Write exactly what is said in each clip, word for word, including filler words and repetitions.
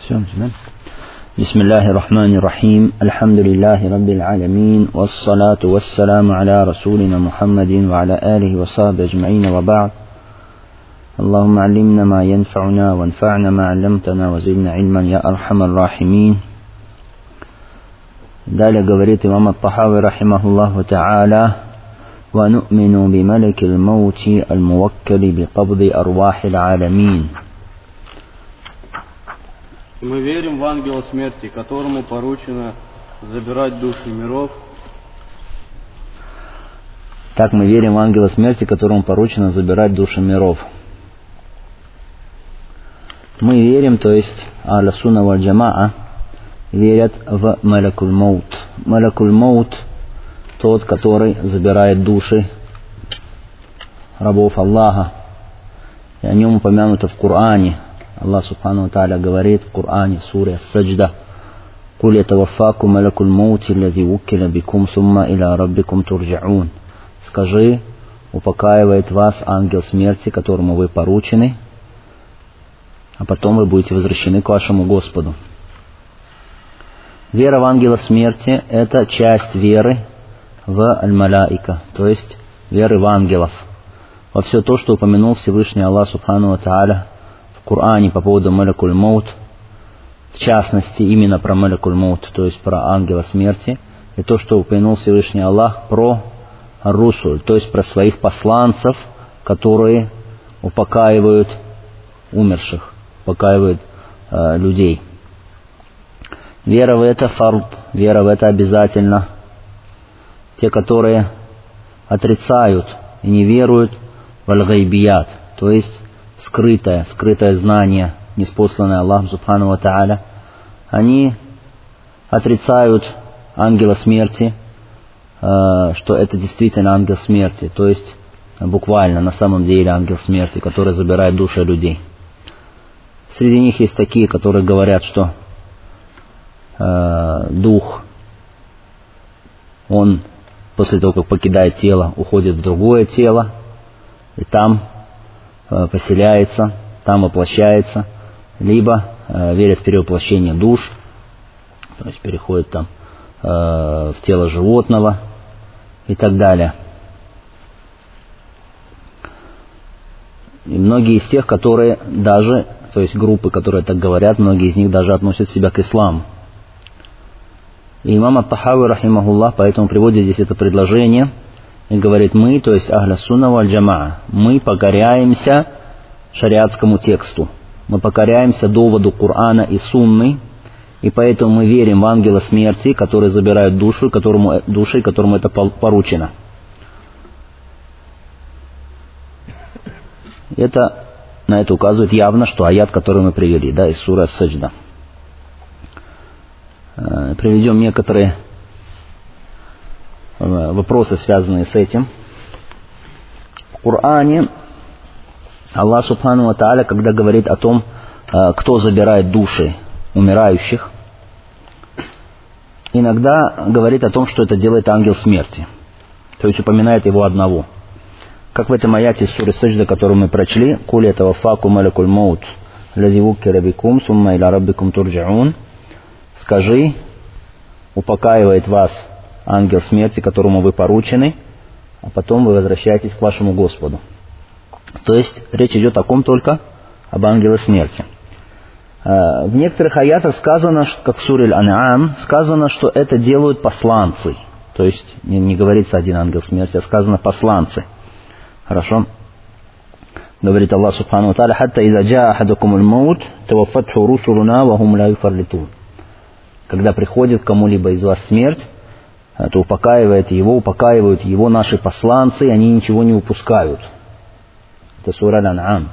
Все, да? Бисмиллахи рахмани рахим. Альхамдулиллахи раббил аламин. Вассалату вассаламу аля расулина Мухаммадин ва аля алихи ва сахби аджмаин ва ба'д. Аллахумма аллимна ма янфa'уна ванфa'на ма алламтана ва зидна ильман я архамар рахимин. Далее говорит имам ат-Тахави рахимахуллаху та'аля: «Ва ну'мину би маликил маути аль-муваккали би кабди арвахил аламин». Мы верим в ангела смерти, которому поручено забирать души миров. Так мы верим в ангела смерти, которому поручено забирать души миров. Мы верим, то есть Ахлю сунна валь джамаа верят в малакуль маут. Малакуль маут — тот, который забирает души рабов Аллаха. И о нем упомянуто в Коране. Аллах субхану ва тааля говорит в Коране, в суре Ас-Саджда: «Куль ятаваффакум малакуль маути лази вуккиля бикум сумма иля раббикум турджаун». Скажи, упокаивает вас ангел смерти, которому вы поручены, а потом вы будете возвращены к вашему Господу. Вера в ангела смерти — это часть веры в аль-маляика, то есть веры в ангелов, во все то, что упомянул Всевышний Аллах субхану ва тааля в Коране по поводу малакуль маут, в частности именно про малакуль маут, то есть про ангела смерти, и то, что упомянул Всевышний Аллах про русуль, то есть про своих посланцев, которые упокаивают умерших, упокаивают э, людей. Вера в это фард, вера в это обязательно. Те, которые отрицают и не веруют в аль-гайбият, то есть скрытое, скрытое знание, ниспосланное Аллахом субхану ва тааля, они отрицают ангела смерти, что это действительно ангел смерти, то есть буквально на самом деле ангел смерти, который забирает души людей. Среди них есть такие, которые говорят, что э, дух, он после того, как покидает тело, уходит в другое тело, и там э, поселяется, там воплощается, либо э, верят в перевоплощение душ, то есть переходит там э, в тело животного и так далее. И многие из тех, которые даже, то есть группы, которые так говорят, многие из них даже относят себя к исламу. И имам ат-Тахави рахимахуллах поэтому приводит здесь это предложение и говорит: мы, то есть Ахлю сунна валь джамаа, мы покоряемся шариатскому тексту, мы покоряемся доводу Корана и Сунны, и поэтому мы верим в ангела смерти, который забирает душу, которому, души, которому это поручено. Это, на это указывает явно, что аят, который мы привели, да, из суры Ас-Саджда. Приведем некоторые вопросы, связанные с этим. В Коране Аллах субхану ва тааля, когда говорит о том, кто забирает души умирающих, иногда говорит о том, что это делает ангел смерти, то есть упоминает его одного. Как в этом аяте из суры Саджда, который мы прочли: «Куль ятаваффакум малакуль маут лази вуккиля бикум сумма иля раббикум турджаун». Скажи, упокаивает вас ангел смерти, которому вы поручены, а потом вы возвращаетесь к вашему Господу. То есть речь идет о ком только? Об ангеле смерти. В некоторых аятах сказано, как в суре Аль-Ан'ам, сказано, что это делают посланцы. То есть не, не говорится один ангел смерти, а сказано посланцы. Хорошо? Говорит Аллах субхану ва тааля: «Хатта иза джаа ахадакумуль маут таваффатху русулуна ва хум ла юфарлитун». Когда приходит кому-либо из вас смерть, то упокаивает его, упокаивают его наши посланцы, и они ничего не упускают. Это сура Аль-Ан'ам.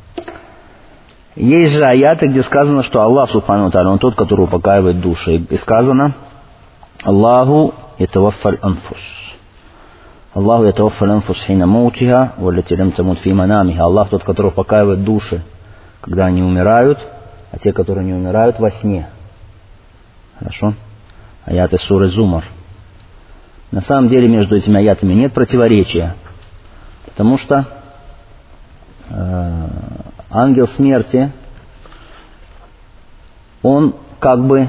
Есть же аяты, где сказано, что Аллах субхану ва тааля, он тот, который упокаивает души. И сказано: «Аллаху ятаваффаль анфус». Аллаху ятаваффаль анфус хина маутиха валлати лям тамут фи манамиха. Аллах тот, который упокаивает души, когда они умирают, а те, которые не умирают, во сне. Хорошо? Аяты суры Зумар. На самом деле между этими аятами нет противоречия, потому что э, ангел смерти он как бы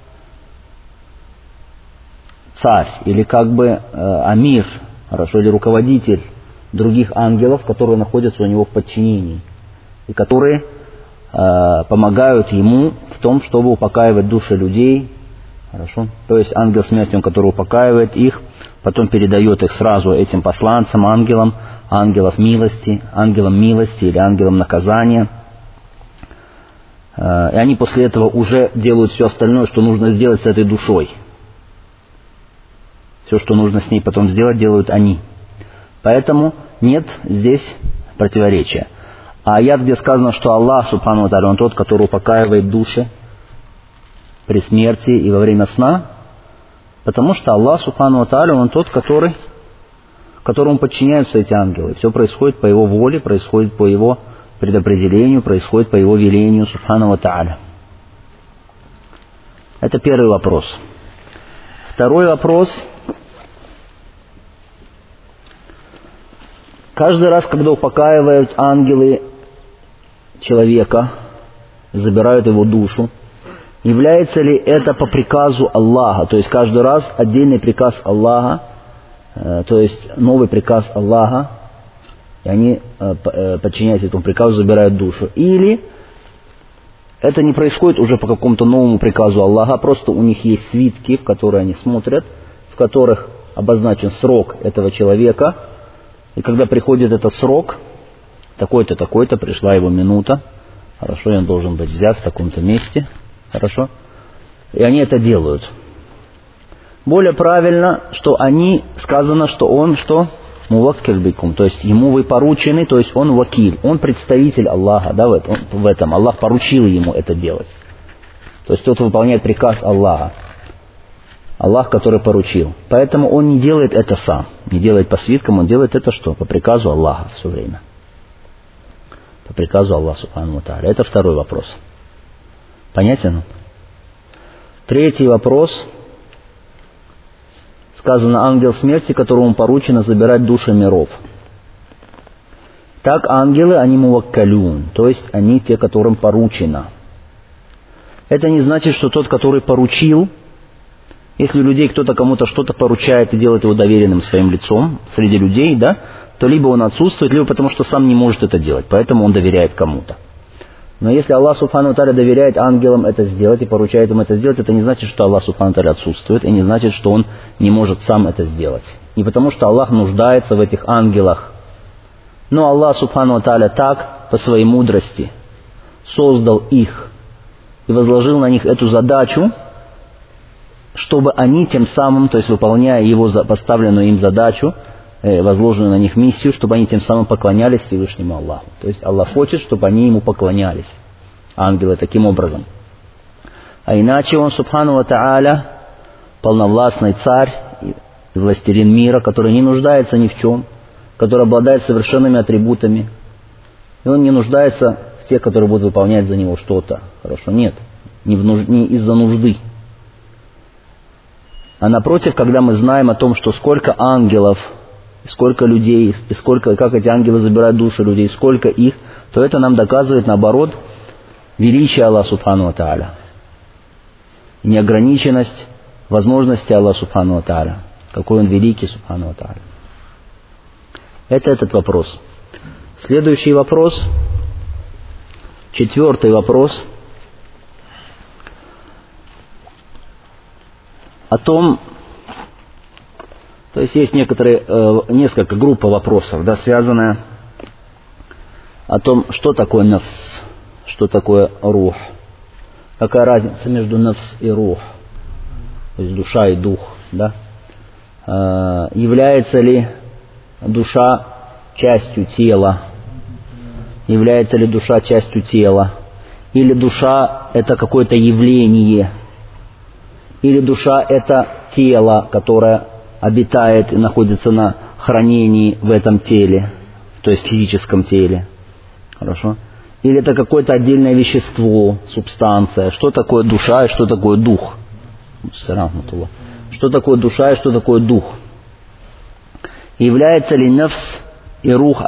царь, или как бы э, амир, хорошо, или руководитель других ангелов, которые находятся у него в подчинении, и которые э, помогают ему в том, чтобы упокаивать души людей. Хорошо? То есть ангел смерти, он, который упокаивает их, потом передает их сразу этим посланцам, ангелам, ангелов милости, ангелам милости или ангелам наказания. И они после этого уже делают все остальное, что нужно сделать с этой душой. Все, что нужно с ней потом сделать, делают они. Поэтому нет здесь противоречия. А аят, где сказано, что Аллах, субхану ва тааля, он тот, который упокаивает души при смерти и во время сна, потому что Аллах, субхану ва тааля, он тот, который, которому подчиняются эти ангелы. Все происходит по его воле, происходит по его предопределению, происходит по его велению, субхану ва тааля. Это первый вопрос. Второй вопрос. Каждый раз, когда упокаивают ангелы человека, забирают его душу, является ли это по приказу Аллаха? То есть каждый раз отдельный приказ Аллаха, э, то есть новый приказ Аллаха, и они, э, подчиняясь этому приказу, забирают душу. Или это не происходит уже по какому-то новому приказу Аллаха, просто у них есть свитки, в которые они смотрят, в которых обозначен срок этого человека, и когда приходит этот срок, такой-то, такой-то, пришла его минута, хорошо, и он должен быть взят в таком-то месте, хорошо, и они это делают. Более правильно, что они, сказано, что он, что? Муваккиль бикум, то есть ему вы поручены, то есть он вакиль, он представитель Аллаха, да, в этом, в этом. Аллах поручил ему это делать. То есть тот выполняет приказ Аллаха. Аллах, который поручил. Поэтому он не делает это сам, не делает по свиткам, он делает это что? По приказу Аллаха все время. По приказу Аллаха, субхану ва тааля. Это второй вопрос. Понятен? Третий вопрос. Сказано, ангел смерти, которому поручено забирать души миров. Так ангелы, они муваккалюн, то есть они те, которым поручено. Это не значит, что тот, который поручил, если у людей кто-то кому-то что-то поручает и делает его доверенным своим лицом среди людей, да, то либо он отсутствует, либо потому что сам не может это делать, поэтому он доверяет кому-то. Но если Аллах субхану ва тааля доверяет ангелам это сделать и поручает им это сделать, это не значит, что Аллах субхану ва тааля отсутствует, и не значит, что он не может сам это сделать. Не потому что Аллах нуждается в этих ангелах. Но Аллах субхану ва тааля так, по своей мудрости, создал их и возложил на них эту задачу, чтобы они тем самым, то есть выполняя его поставленную им задачу, возложенную на них миссию, чтобы они тем самым поклонялись Всевышнему Аллаху. То есть Аллах хочет, чтобы они ему поклонялись, ангелы, таким образом. А иначе он, субхану ва тааля, полновластный царь и властелин мира, который не нуждается ни в чем, который обладает совершенными атрибутами, и он не нуждается в тех, которые будут выполнять за него что-то. Хорошо, нет, не, в нуж... не из-за нужды. А напротив, когда мы знаем о том, что сколько ангелов, сколько людей, и сколько, как эти ангелы забирают души людей, сколько их, то это нам доказывает, наоборот, величие Аллаха субхану ва тааля, неограниченность возможности Аллаха субхану ва тааля, какой он великий субхану ва тааля. Это этот вопрос. Следующий вопрос, четвертый вопрос, о том, то есть есть некоторые, э, несколько групп вопросов, да, связанные о том, что такое нафс, что такое рух, какая разница между нафс и рух, то есть душа и дух, да, э, является ли душа частью тела, является ли душа частью тела, или душа это какое-то явление, или душа это тело, которое обитает и находится на хранении в этом теле, то есть в физическом теле. Хорошо? Или это какое-то отдельное вещество, субстанция. Что такое душа и что такое дух? Что такое душа и что такое дух? Является ли нафс и рух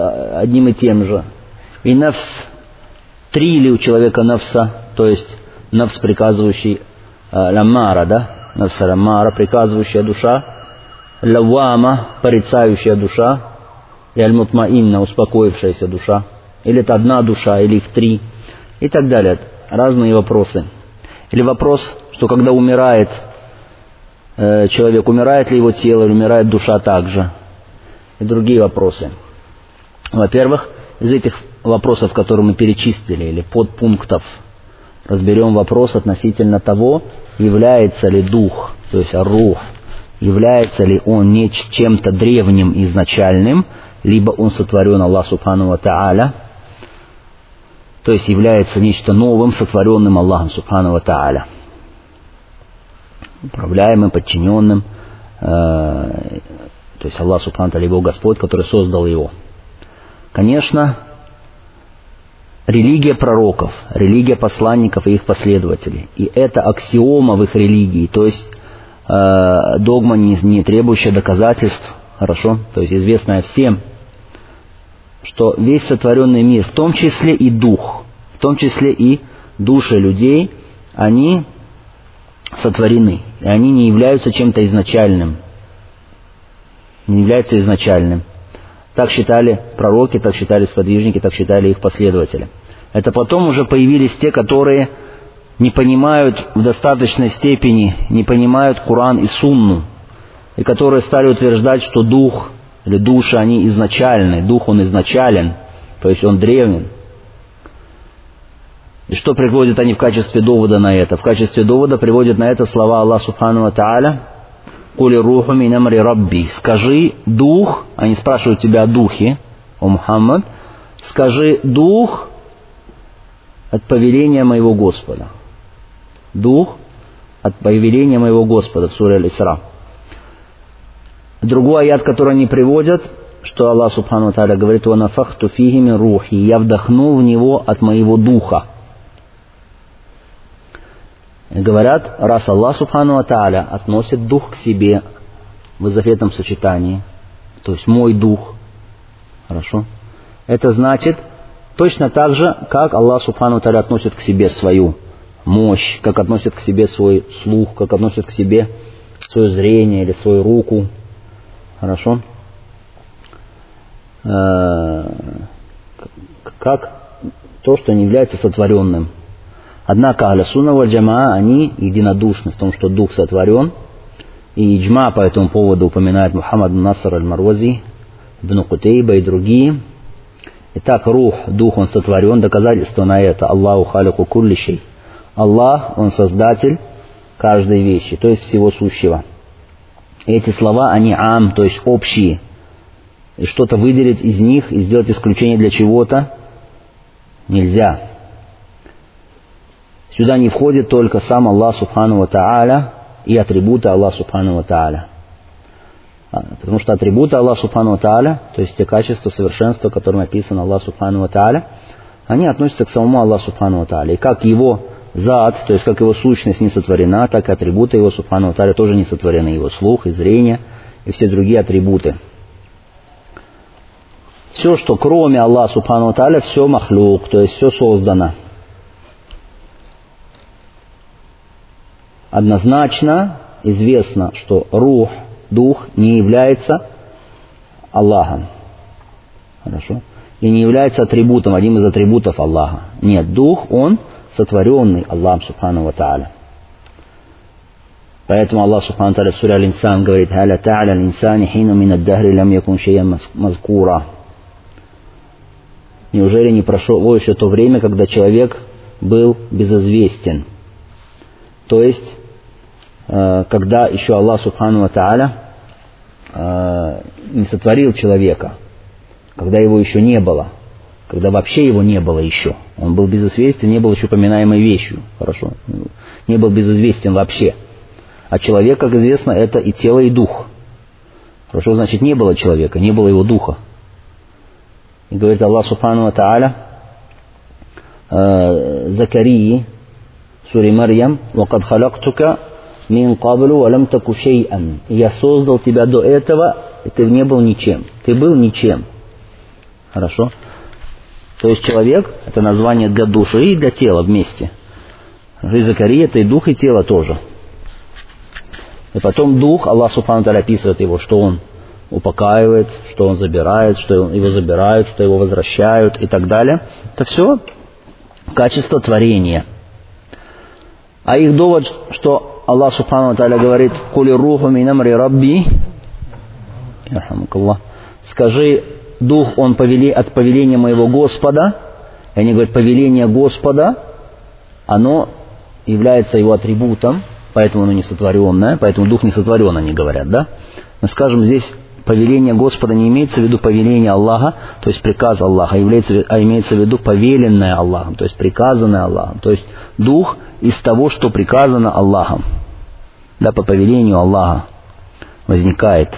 одним и тем же? И нафс, три ли у человека нафса, то есть нафс, приказывающий, ляммара, да, нафс ляммара, приказывающая душа, лавама, порицающая душа, и аль-мутмаинна, успокоившаяся душа, или это одна душа, или их три, и так далее. Разные вопросы. Или вопрос, что когда умирает э, человек, умирает ли его тело, или умирает душа также, и другие вопросы. Во-первых, из этих вопросов, которые мы перечислили, или подпунктов, разберем вопрос относительно того, является ли дух, то есть рух, является ли он не чем-то древним изначальным, либо он сотворен Аллах Субхану ва Тааля, то есть является нечто новым, сотворенным Аллахом Субхану ва Тааля, управляемым, подчиненным, э, то есть Аллах Субхану ва Тааля, его Господь, который создал его. Конечно, религия пророков, религия посланников и их последователей, и это аксиома в их религии, то есть э, догма, не, не требующая доказательств, хорошо, то есть известная всем, что весь сотворенный мир, в том числе и дух, в том числе и души людей, они сотворены, и они не являются чем-то изначальным, не являются изначальным. Так считали пророки, так считали сподвижники, так считали их последователи. Это потом уже появились те, которые не понимают в достаточной степени, не понимают Коран и Сунну, и которые стали утверждать, что дух или души, они изначальны, дух он изначален, то есть он древний. И что приводят они в качестве довода на это? В качестве довода приводят на это слова Аллаха Субхану ва Тааля: «Кули руху мин амри рабби». Скажи дух, они спрашивают тебя о духе, о Мухаммад, скажи дух от повеления моего Господа. Дух от повеления моего Господа в суре Аль-Исра. Другой аят, который они приводят, что Аллах Субхану ва Тааля говорит: «Ва нафахту фихи мин рухи», я вдохнул в него от моего духа. И говорят, раз Аллах Субхану ва Тааля относит дух к себе в заветном сочетании, то есть мой дух, хорошо, это значит точно так же, как Аллах Субхану ва Тааля относит к себе свою мощь, как относит к себе свой слух, как относит к себе свое зрение или свою руку, хорошо, как то, что не является сотворенным. Однако Ахлю Сунна валь Джамаа, они единодушны в том, что дух сотворен, и иджма по этому поводу упоминает Мухаммад Наср аль-Марвази, Ибн Кутейба и другие. Итак, рух, дух, он сотворен, доказательство на это: Аллаху халику кулли шей. Аллах, он создатель каждой вещи, то есть всего сущего. И эти слова, они ам, то есть общие. И что-то выделить из них и сделать исключение для чего-то нельзя. Сюда не входит только сам Аллах Субхану ва Тааля и атрибуты Аллаха Субхану ва Тааля. Потому что атрибуты Аллаха Субхану ва Тааля, то есть те качества совершенства, которым описан Аллах Субхану ва Тааля, они относятся к самому Аллаху Субхану ва Тааля. И как его зат, то есть как его сущность не сотворена, так и атрибуты его Субхану ва Тааля тоже не сотворены. Его слух, и зрение, и все другие атрибуты. Все, что кроме Аллаха Субхану ва Тааля, все махлюк, то есть все создано. Однозначно известно, что рух, дух, не является Аллахом. Хорошо? И не является атрибутом, одним из атрибутов Аллаха. Нет, дух, он сотворенный Аллахом Субхану ва Тааля. Поэтому Аллах Субхану ва Тааля в суре Аль-Инсан говорит: «Халя та'аля аль-инсани хину мин ад-дахри лям якун шейян мазкура». Неужели не прошло еще то время, когда человек был безызвестен? То есть, когда еще Аллах Субхану ва Тааля не сотворил человека, когда его еще не было, когда вообще его не было еще. Он был безызвестен, не был еще поминаемой вещью. Хорошо? Не был безызвестен вообще. А человек, как известно, это и тело, и дух. Хорошо, значит, не было человека, не было его духа. И говорит Аллах Субхану ва Тааля Закарии, в суре Марьям: «Вакад халактука мин каблу валям таку шей'ан». Я создал тебя до этого, и ты не был ничем. Ты был ничем. Хорошо? То есть человек — это название для души и для тела вместе. И Закария — это и дух, и тело тоже. И потом дух, Аллах Субхану ва Тааля описывает его, что он упокаивает, что он забирает, что его забирают, что его возвращают и так далее. Это все качество творения. А их довод, что Аллах Субхану ва Тааля говорит: «Кули руху мин амри рабби», скажи, дух, он повели, от повеления моего Господа. И они говорят, повеление Господа, оно является его атрибутом, поэтому оно несотворенное, поэтому дух несотворен, они говорят, да? Мы скажем, здесь повеление Господа не имеется в виду повеление Аллаха, то есть приказ Аллаха, а, является, а имеется в виду повеленное Аллахом, то есть приказанное Аллахом. То есть дух из того, что приказано Аллахом, да, по повелению Аллаха возникает.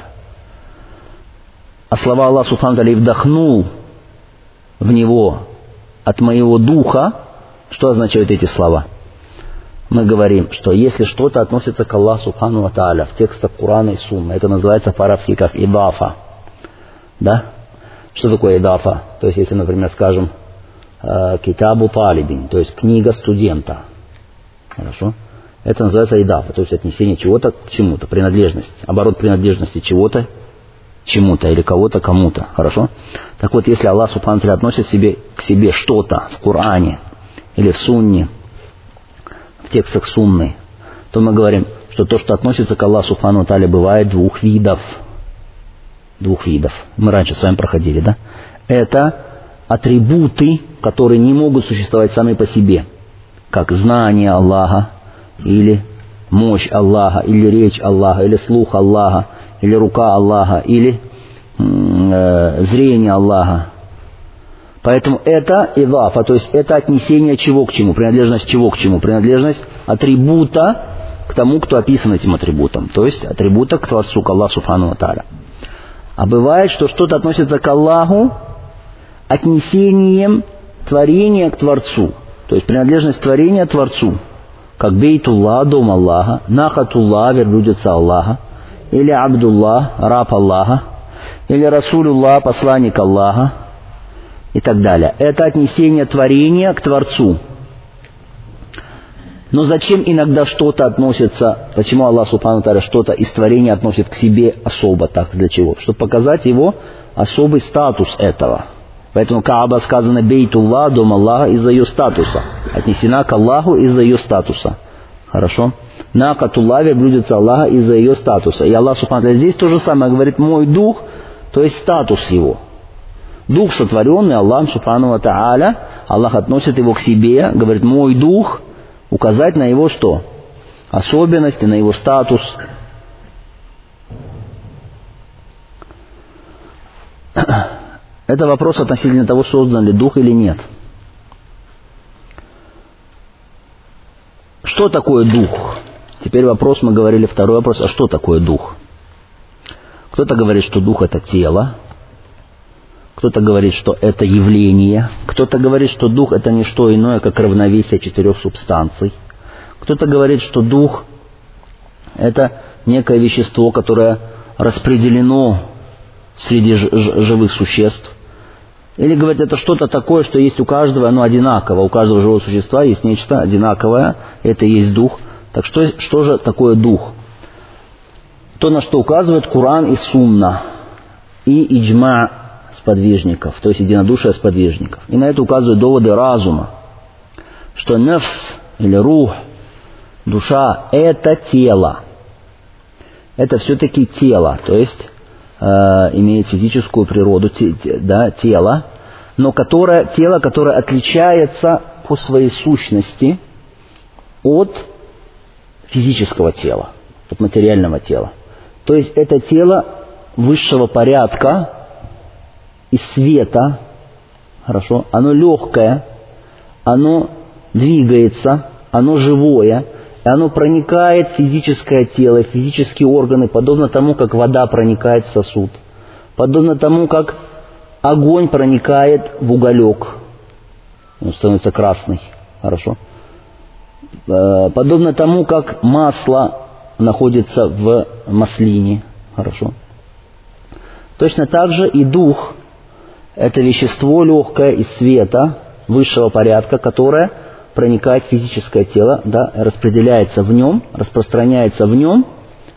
А слова Аллаха Субхану ва Тааля: «Вдохнул в него от моего духа», что означают эти слова? Мы говорим, что если что-то относится к Аллаху Субхану ва Тааля в текстах Корана и Сунны, это называется по-арабски как идафа. Да? Что такое идафа? То есть, если, например, скажем, китабу талибин, то есть книга студента. Хорошо? Это называется идафа, то есть отнесение чего-то к чему-то, принадлежность. Оборот принадлежности чего-то чему-то или кого-то кому-то. Хорошо? Так вот, если Аллах Субхану ва Тааля относит себе, к себе что-то в Коране или в Сунне, в текстах Сунны, то мы говорим, что то, что относится к Аллаху Субхану ва Тааля, бывает двух видов. Двух видов. Мы раньше с вами проходили, да? Это атрибуты, которые не могут существовать сами по себе, как знание Аллаха, или мощь Аллаха, или речь Аллаха, или слух Аллаха, или рука Аллаха, или э, зрение Аллаха. Поэтому это идафа, то есть это отнесение чего к чему, принадлежность чего к чему, принадлежность атрибута к тому, кто описан этим атрибутом, то есть атрибута к Творцу, к Аллаху Субхану ва Тааля. А бывает, что что-то относится к Аллаху отнесением творения к Творцу, то есть принадлежность творения Творцу, как Бейтуллах, дом Аллаха, Нахатуллах, верблюдица Аллаха, или Абдуллах, раб Аллаха, или Расулюллах, посланник Аллаха, и так далее. Это отнесение творения к Творцу. Но зачем иногда что-то относится, почему Аллах Субхану ва Тааля что-то из творения относит к себе особо, так для чего? Чтобы показать его особый статус этого. Поэтому Кааба сказано Бейтуллах, дом Аллаха, из-за ее статуса. Отнесена к Аллаху из-за ее статуса. Хорошо? Накатуллах, верблюдица Аллаха, из-за ее статуса. И Аллах Субхану ва Тааля здесь то же самое говорит: мой дух, то есть статус его. Дух, сотворенный Аллахом Субхану ва Тааля, Аллах относит его к себе, говорит: мой дух, указать на его что? Особенности, на его статус. Это вопрос относительно того, создан ли дух или нет. Что такое дух? Теперь вопрос, мы говорили, второй вопрос, а что такое дух? Кто-то говорит, что дух — это тело. Кто-то говорит, что это явление. Кто-то говорит, что дух — это не что иное, как равновесие четырех субстанций. Кто-то говорит, что дух — это некое вещество, которое распределено среди живых существ. Или говорит, это что-то такое, что есть у каждого, оно одинаково. У каждого живого существа есть нечто одинаковое, это и есть дух. Так что, что же такое дух? То, на что указывает Коран и Сунна, и иджма сподвижников, то есть единодушие сподвижников. И на это указывают доводы разума, что нафс или рух, душа — это тело. Это все-таки тело, то есть э, имеет физическую природу, те, те, да, тело, но которое, тело, которое отличается по своей сущности от физического тела, от материального тела. То есть это тело высшего порядка, из света, хорошо, оно легкое, оно двигается, оно живое, и оно проникает в физическое тело, в физические органы, подобно тому, как вода проникает в сосуд, подобно тому, как огонь проникает в уголек, он становится красный, хорошо, подобно тому, как масло находится в маслине, хорошо. Точно так же и дух — это вещество легкое из света, высшего порядка, которое проникает в физическое тело, да, распределяется в нем, распространяется в нем,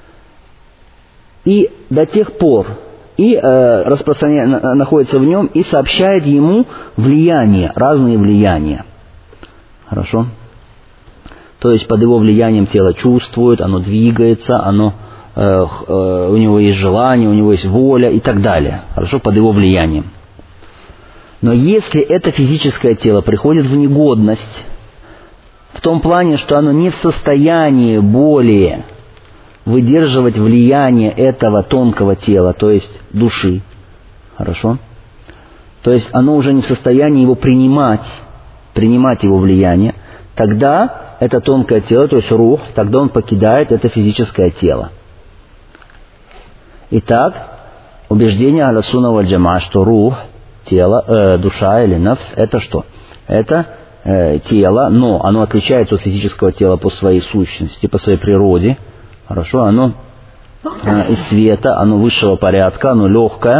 и до тех пор и э, распространяется, находится в нем и сообщает ему влияние, разные влияния. Хорошо? То есть под его влиянием тело чувствует, оно двигается, оно, э, э, у него есть желание, у него есть воля и так далее. Хорошо? Под его влиянием. Но если это физическое тело приходит в негодность, в том плане, что оно не в состоянии более выдерживать влияние этого тонкого тела, то есть души, хорошо? То есть оно уже не в состоянии его принимать, принимать его влияние, тогда это тонкое тело, то есть рух, тогда он покидает это физическое тело. Итак, убеждение Ахлю Сунна валь Джамаа, что рух, тело, э, душа или нафс, это что? Это э, тело, но оно отличается от физического тела по своей сущности, по своей природе. Хорошо, оно э, из света, оно высшего порядка, оно легкое,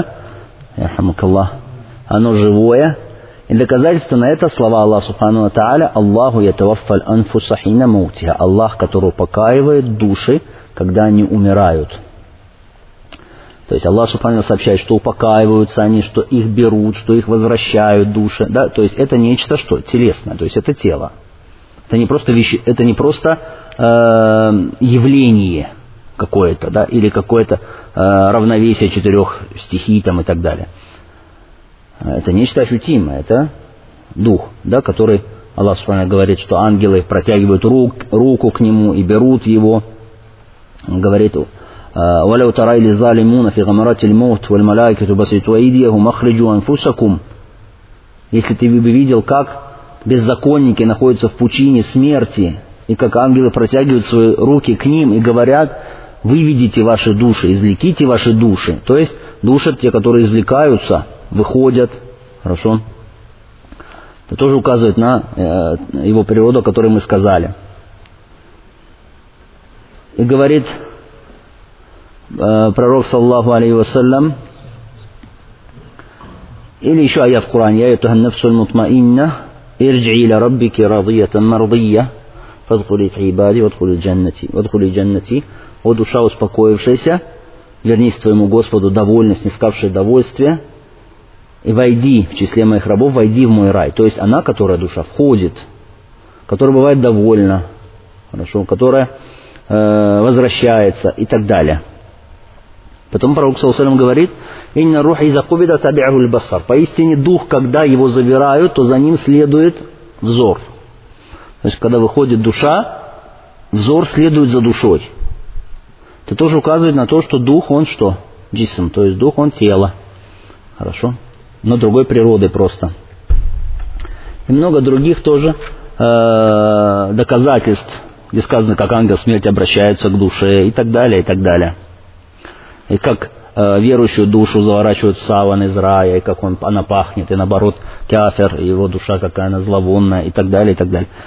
оно живое. И доказательство на это слова Аллаха Субхану ва Тааля: Аллаху ятаваффаль анфуса хина маутиха. Аллах, который упокаивает души, когда они умирают. То есть Аллах Субхану сообщает, что упокаиваются они, что их берут, что их возвращают души. Да? То есть это нечто что? Телесное, то есть это тело. Это не просто, вещи, это не просто э, явление какое-то, да? Или какое-то э, равновесие четырех стихий там, и так далее. Это нечто ощутимое, это дух, да, который Аллах Субхану говорит, что ангелы протягивают рук, руку к нему и берут его. Он говорит: وَلَوْ تَرَى الظَّالِمُونَ فِي غَمَرَاتِ الْمَوْتِ وَالْمَلَائِكَةُ بَاسِطُوا أَيْدِيَهُمْ أَخْرِجُوا أَنفُسَكُمْ. Если ты бы видел, как беззаконники находятся в пучине смерти, и как ангелы протягивают свои руки к ним и говорят: выведите ваши души, извлеките ваши души. То есть души, те, которые извлекаются, выходят. Хорошо? Это тоже указывает на э, его природу, о которой мы сказали. И говорит э, пророк, саллаллаху алейхи вассалям, или еще аят в Коране: «Я аюхан нафсуль мутмаинна, ирджи иля раббики радиятан мардия, фадхули фи ибади, вадхули джаннати». Вадхули джаннати. О душа успокоившаяся, вернись к твоему Господу, довольно, снискавшая довольствие, и войди в числе моих рабов, войди в мой рай. То есть она, которая душа входит, которая бывает довольна, хорошо, которая э, возвращается и так далее. Потом пророк саллаллаху алейхи ва саллям говорит: «Инна руха иза кубида таби'аху аль-басар». Поистине дух, когда его забирают, то за ним следует взор. То есть когда выходит душа, взор следует за душой. Это тоже указывает на то, что дух, он что? Джисм, то есть дух, он тело. Хорошо? Но другой природы просто. И много других тоже э, доказательств, где сказано, как ангел смерти обращается к душе и так далее, и так далее. И как э, верующую душу заворачивают в саван из рая, и как он, она пахнет, и наоборот, кафир, и его душа какая она зловонная, и так далее, и так далее.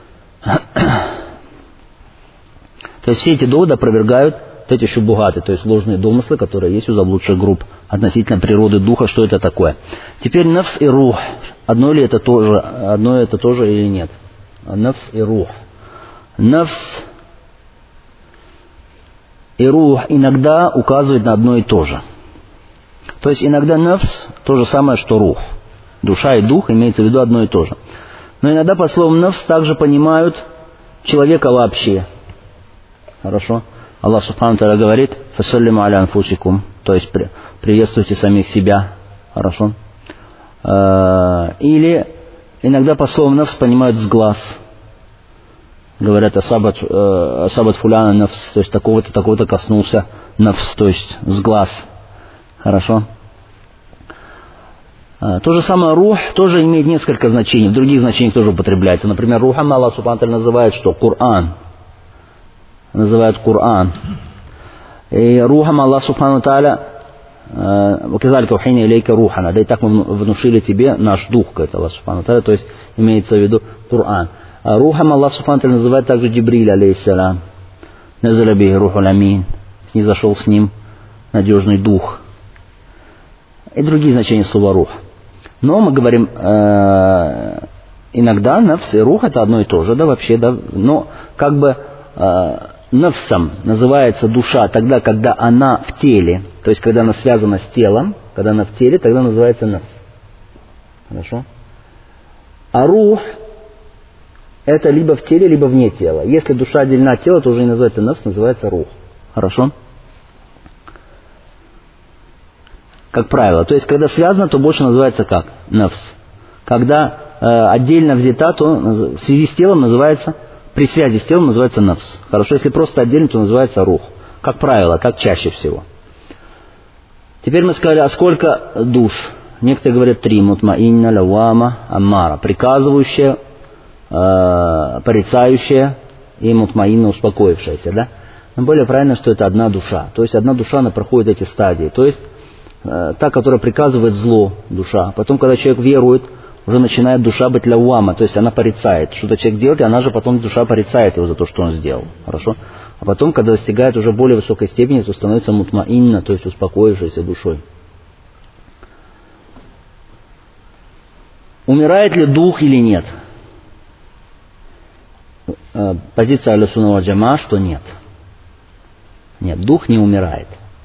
То есть все эти доводы опровергают эти шубухаты, то есть ложные домыслы, которые есть у заблудших групп относительно природы духа, что это такое. Теперь нафс и рух. Одно ли это тоже, одно это тоже или нет? Нафс и рух. Нафс и рух иногда указывают на одно и то же. То есть иногда нафс то же самое, что рух. Душа и дух имеется в виду одно и то же. Но иногда под словом нафс также понимают человека вообще. Хорошо? Аллах Субхану Тааля говорит: «Фасаллиму аля анфусикум», то есть при, приветствуйте самих себя. Хорошо? Или иногда по слову нафс понимают с глаз. Говорят: асабат, асабат фуляна нафс, то есть такого-то, такого-то коснулся нафс, то есть с глаз. Хорошо? То же самое рух тоже имеет несколько значений, в других значениях тоже употребляется. Например, рухом Аллах Субхану Тааля называет что? Коран. Называют Коран. И рухом Аллах Субхану Тааля «Ваказалика ухайна илейка рухана». Да и так мы внушили тебе наш дух, говорит Аллах Субхану Тааля, то есть имеется в виду Коран. А рухом Аллах Субхану Тааля называет также Джибриль алейхиссалям. Назаля бихи рухул амин. Снизошел с ним надежный дух. И другие значения слова рух. Но мы говорим, э, иногда нафс и рух это одно и то же, да, вообще, да, но как бы э, нафсом называется душа тогда, когда она в теле, то есть когда она связана с телом, когда она в теле, тогда называется нафс. Хорошо? А рух это либо в теле, либо вне тела. Если душа отделена от тела, то уже не называется нафс, называется рух. Хорошо? Как правило. То есть, когда связано, то больше называется как? Нафс. Когда э, отдельно взята, то в связи с телом называется, при связи с телом называется нафс. Хорошо, если просто отдельно, то называется рух. Как правило, как чаще всего. Теперь мы сказали, а сколько душ? Некоторые говорят три. Мутмаинна, лавама, аммара. Приказывающая, э, порицающая и мутмаинна, успокоившаяся. Да? Но более правильно, что это одна душа. То есть, одна душа, она проходит эти стадии. То есть, э, та, которая приказывает зло, душа. Потом, когда человек верует, уже начинает душа быть лавама, то есть она порицает. Что-то человек делает, и она же потом душа порицает его за то, что он сделал. Хорошо? А потом, когда достигает уже более высокой степени, то становится мутмаинна, то есть успокоившейся душой. Умирает ли дух или нет? Позиция Ахлю-Сунна валь Джамаа, что нет. Нет, дух не умирает.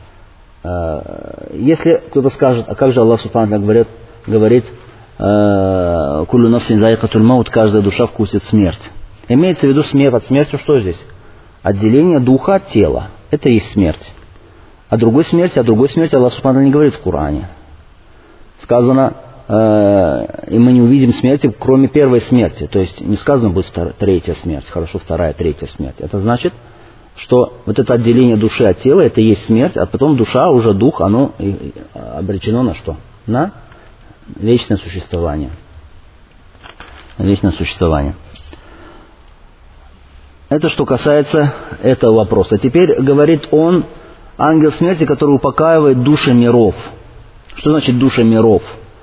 Если кто-то скажет, а как же Аллах Субхану говорит, говорит «Куллю нафсин заикатуль маут», каждая душа вкусит смерть. Имеется в виду смерть. От смерти что здесь? Отделение духа от тела. Это и есть смерть. А другой смерти, а другой смерти Аллах Субхану не говорит в Коране. Сказано, э, и мы не увидим смерти, кроме первой смерти. То есть не сказано будет втор- третья смерть. Хорошо, вторая, третья смерть. Это значит, что вот это отделение души от тела, это и есть смерть, а потом душа, уже дух, оно обречено на что? На вечное существование. Вечное существование. Это что касается этого вопроса. Теперь говорит он, ангел смерти, который упокаивает души миров. Что значит души миров?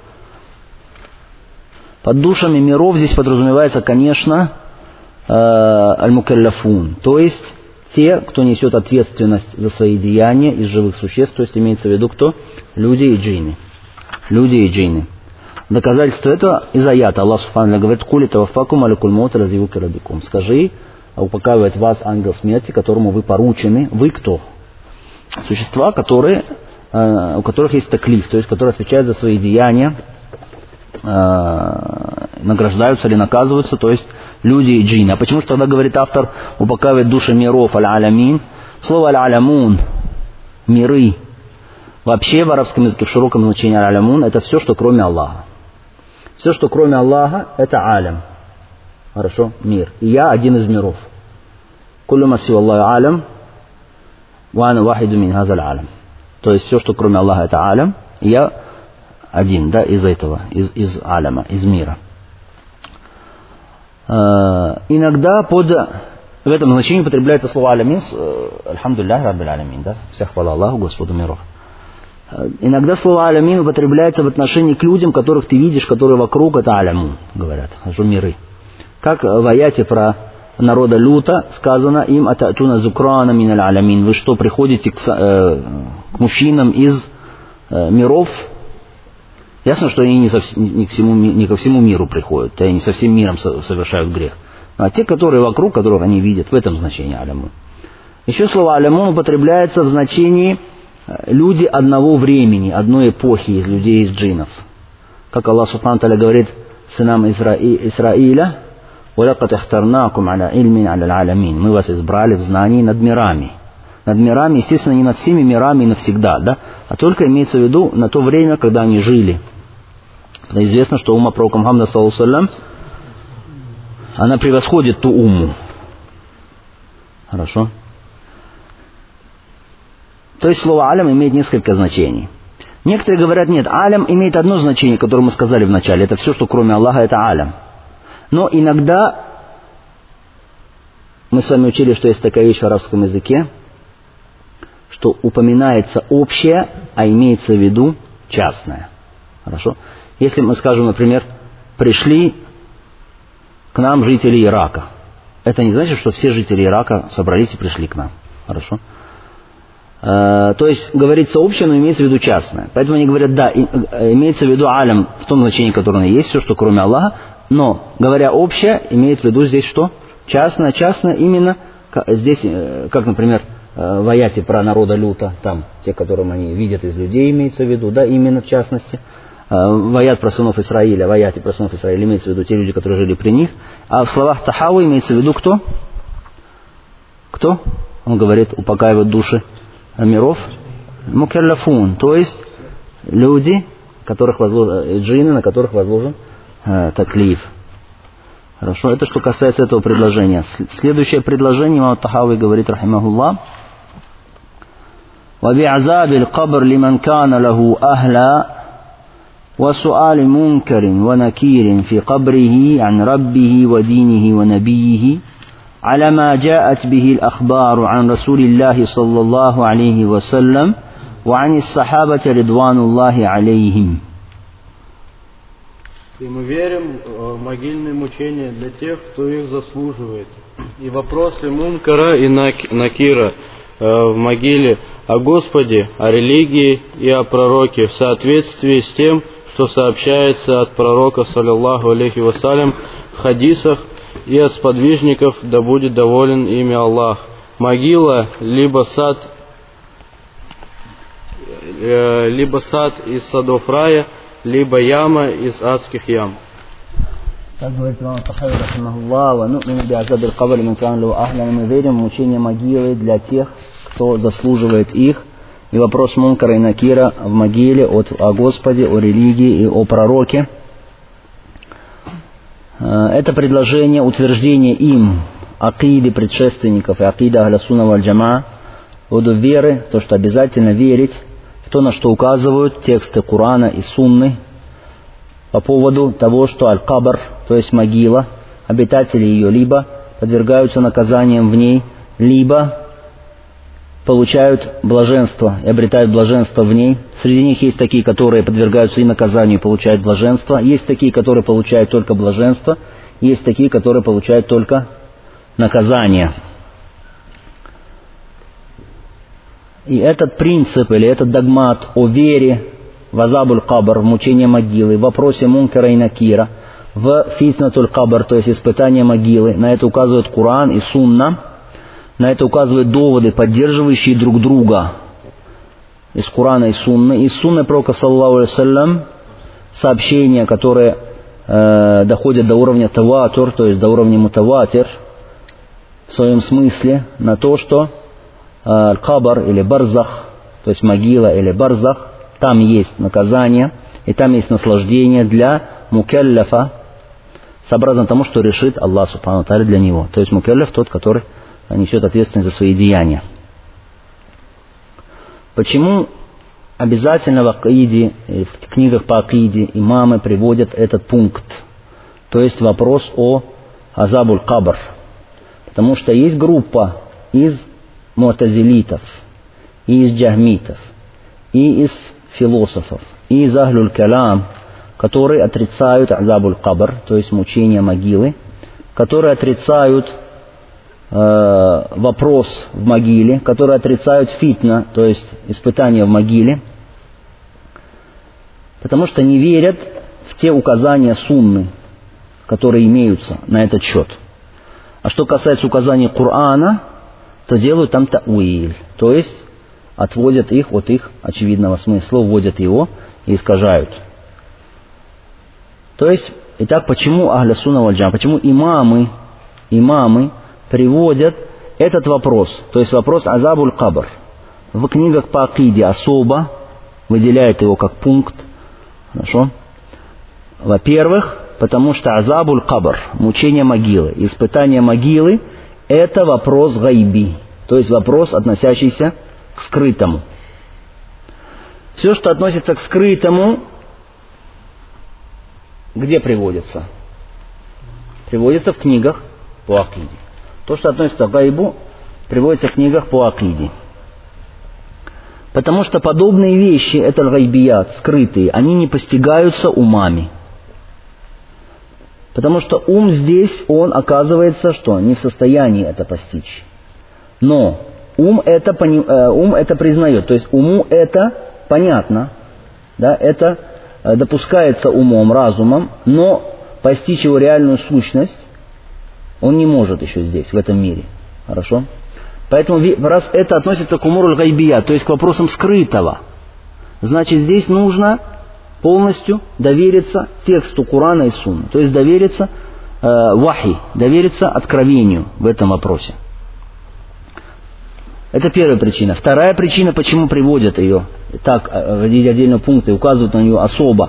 Под душами миров здесь подразумевается, конечно, аль-мукалляфун, то есть те, кто несет ответственность за свои деяния из живых существ, то есть имеется в виду кто? Люди и джинны. Люди и джинны. Доказательство этого из аята. Аллах Субхану говорит: «Кули таваффакум алякуль маут разивуки рабикум». Скажи, упокаивает вас ангел смерти, которому вы поручены. Вы кто? Существа, которые, э, у которых есть таклиф, то есть которые отвечают за свои деяния, э, награждаются или наказываются, то есть люди и джинны. А почему же тогда, говорит автор, упокаивает души миров, аль-алямин? Слово аль-алямун, миры, вообще в арабском языке в широком значении аль-алямун, это все, что кроме Аллаха. Все, что кроме Аллаха, это алям. Хорошо? Мир. И я один из миров. Куллю ма сива Аллаху алям, ва ана вахиду мин хазаль алям. То есть все, что кроме Аллаха, это алям. И я один, да, из этого, из, из аляма, из мира. Э, иногда под в этом значении употребляется слово алямин, альхамдулиллах раббиль алямин, да, вся хвала Аллаху, Господу миров. Иногда слово алямин употребляется в отношении к людям, которых ты видишь, которые вокруг, это алямун, говорят, миры. Как в аяте про народа Люта сказано им: «Ататуна зукрана миналь алямин». Вы что, приходите к, э, к мужчинам из э, миров? Ясно, что они не, со, не, к всему, не ко всему миру приходят, они не со всем миром совершают грех. А те, которые вокруг, которых они видят, в этом значении алямун. Еще слово алямун употребляется в значении люди одного времени, одной эпохи из людей, из джиннов. Как Аллах Субхану Тааля говорит сынам Исраи, Исраиля: «Валякад ихтарнакум аля ильмин аля алямин». Мы вас избрали в знании над мирами. Над мирами, естественно, не над всеми мирами навсегда, да, а только имеется в виду на то время, когда они жили. Когда известно, что умма пророка Мухаммада саллаллаху алейхи ва саллям, она превосходит ту умму. Хорошо? То есть слово алям имеет несколько значений. Некоторые говорят: нет, алям имеет одно значение, которое мы сказали в начале. Это все, что кроме Аллаха, это алям. Но иногда мы с вами учили, что есть такая вещь в арабском языке, что упоминается общее, а имеется в виду частное. Хорошо? Если мы скажем, например, пришли к нам жители Ирака, это не значит, что все жители Ирака собрались и пришли к нам. Хорошо? Э, то есть говорится общее, но имеется в виду частное. Поэтому они говорят: да, и, э, имеется в виду алям в том значении, которое есть, все, что кроме Аллаха, но, говоря общее, имеет в виду здесь что? Частное, частное именно, здесь, как, например, в аяте про народа люта, там, те, которым они видят из людей, имеется в виду, да, именно в частности. В аят про сынов Исраиля, в аяте про сынов Исраиля имеется в виду те люди, которые жили при них. А в словах Тахавы имеется в виду кто? Кто? Он говорит, упокаивают души миров. Мукаллафун, то есть люди, которых возложен, джинны, на которых возложен э, таклиф. Хорошо, это что касается этого предложения. Следующее предложение имам Тахави говорит, рахимахуллах: وَبِعَذَابِ الْقَبْرِ لِمَنْ كَانَ لَهُ أَهْلًا وَسُؤَالِ مُنْكَرٍ وَنَكِيرٍ فِي قَبْرِهِ عَنْ رَبِّهِ وَدِينِهِ وَنَبِيِّهِ على ما جاءت به الأخبار عن رسول الله صلى الله عليه وسلم وعن الصحابة رضوان الله عليهم. И мы верим в могильные мучения для тех, кто их заслуживает. И вопросы Мункара и Накира в могиле о Господе, о религии и о пророке в соответствии с тем, что сообщается от пророка, саллаллаху алейхи вассалям, в хадисах и от сподвижников, да будет доволен ими Аллах. Могила, либо сад, э, либо сад из садов рая, либо яма из адских ям. Так говорит имам Тахави, рахимахуллах: «Ва ну'мину би'азаби аль-кабри ман кана лаху ахлан». Мы верим в мучение могилы для тех, кто заслуживает их. И вопрос Мункара и Накира в могиле от, о Господе, о религии и о пророке. Это предложение, утверждение им акиды предшественников и акиды ахля сунна валь джамаа, воду веры, то, что обязательно верить в то, на что указывают тексты Корана и Сунны по поводу того, что аль-кабр, то есть могила, обитатели ее либо подвергаются наказаниям в ней, либо получают блаженство и обретают блаженство в ней. Среди них есть такие, которые подвергаются и наказанию, и получают блаженство. Есть такие, которые получают только блаженство. Есть такие, которые получают только наказание. И этот принцип или этот догмат о вере в азабуль кабр, в мучение могилы, в вопросе Мункара и Накира, в фитнатуль кабр, то есть испытание могилы, на это указывают Коран и Сунна. На это указывают доводы, поддерживающие друг друга из Корана и Сунны. Из Сунны пророка, саллаллаху алейхи вассалям, сообщения, которые э, доходят до уровня таватур, то есть до уровня мутаватир, в своем смысле, на то, что э, кабр или барзах, то есть могила или барзах, там есть наказание, и там есть наслаждение для мукаллафа, сообразно тому, что решит Аллах субхану ва тааля для него. То есть мукаллаф тот, который несет ответственность за свои деяния. Почему обязательно в акиде, в книгах по акиде имамы приводят этот пункт? То есть вопрос о азабуль кабр. Потому что есть группа из муатазилитов, и из джахмитов, и из философов, и из ахлюль калам, которые отрицают азабуль кабр, то есть мучение могилы, которые отрицают вопрос в могиле, которые отрицают фитна, то есть испытания в могиле, потому что не верят в те указания сунны, которые имеются на этот счет. А что касается указаний Корана, то делают там тауиль, то есть отводят их от их очевидного смысла, вводят его и искажают. То есть, итак, почему ахля сунна валь джамаа, почему имамы, имамы приводят этот вопрос, то есть вопрос азабуль кабр, в книгах по акиде особо выделяют его как пункт. Хорошо? Во-первых, потому что азабуль кабр, мучение могилы, испытание могилы, это вопрос гайби, то есть вопрос, относящийся к скрытому. Все, что относится к скрытому, где приводится? Приводится в книгах по акиде. То, что относится к гайбу, приводится в книгах по акиде. Потому что подобные вещи, это гайбият, скрытые, они не постигаются умами. Потому что ум здесь, он оказывается, что не в состоянии это постичь. Но ум это, э, ум это признает, то есть уму это понятно, да, это допускается умом, разумом, но постичь его реальную сущность, он не может еще здесь, в этом мире. Хорошо? Поэтому, раз это относится к умуруль гайбия, то есть к вопросам скрытого, значит, здесь нужно полностью довериться тексту Корана и Сунны. То есть довериться э, вахи, довериться откровению в этом вопросе. Это первая причина. Вторая причина, почему приводят ее так, в виде отдельного пункта и указывают на нее особо.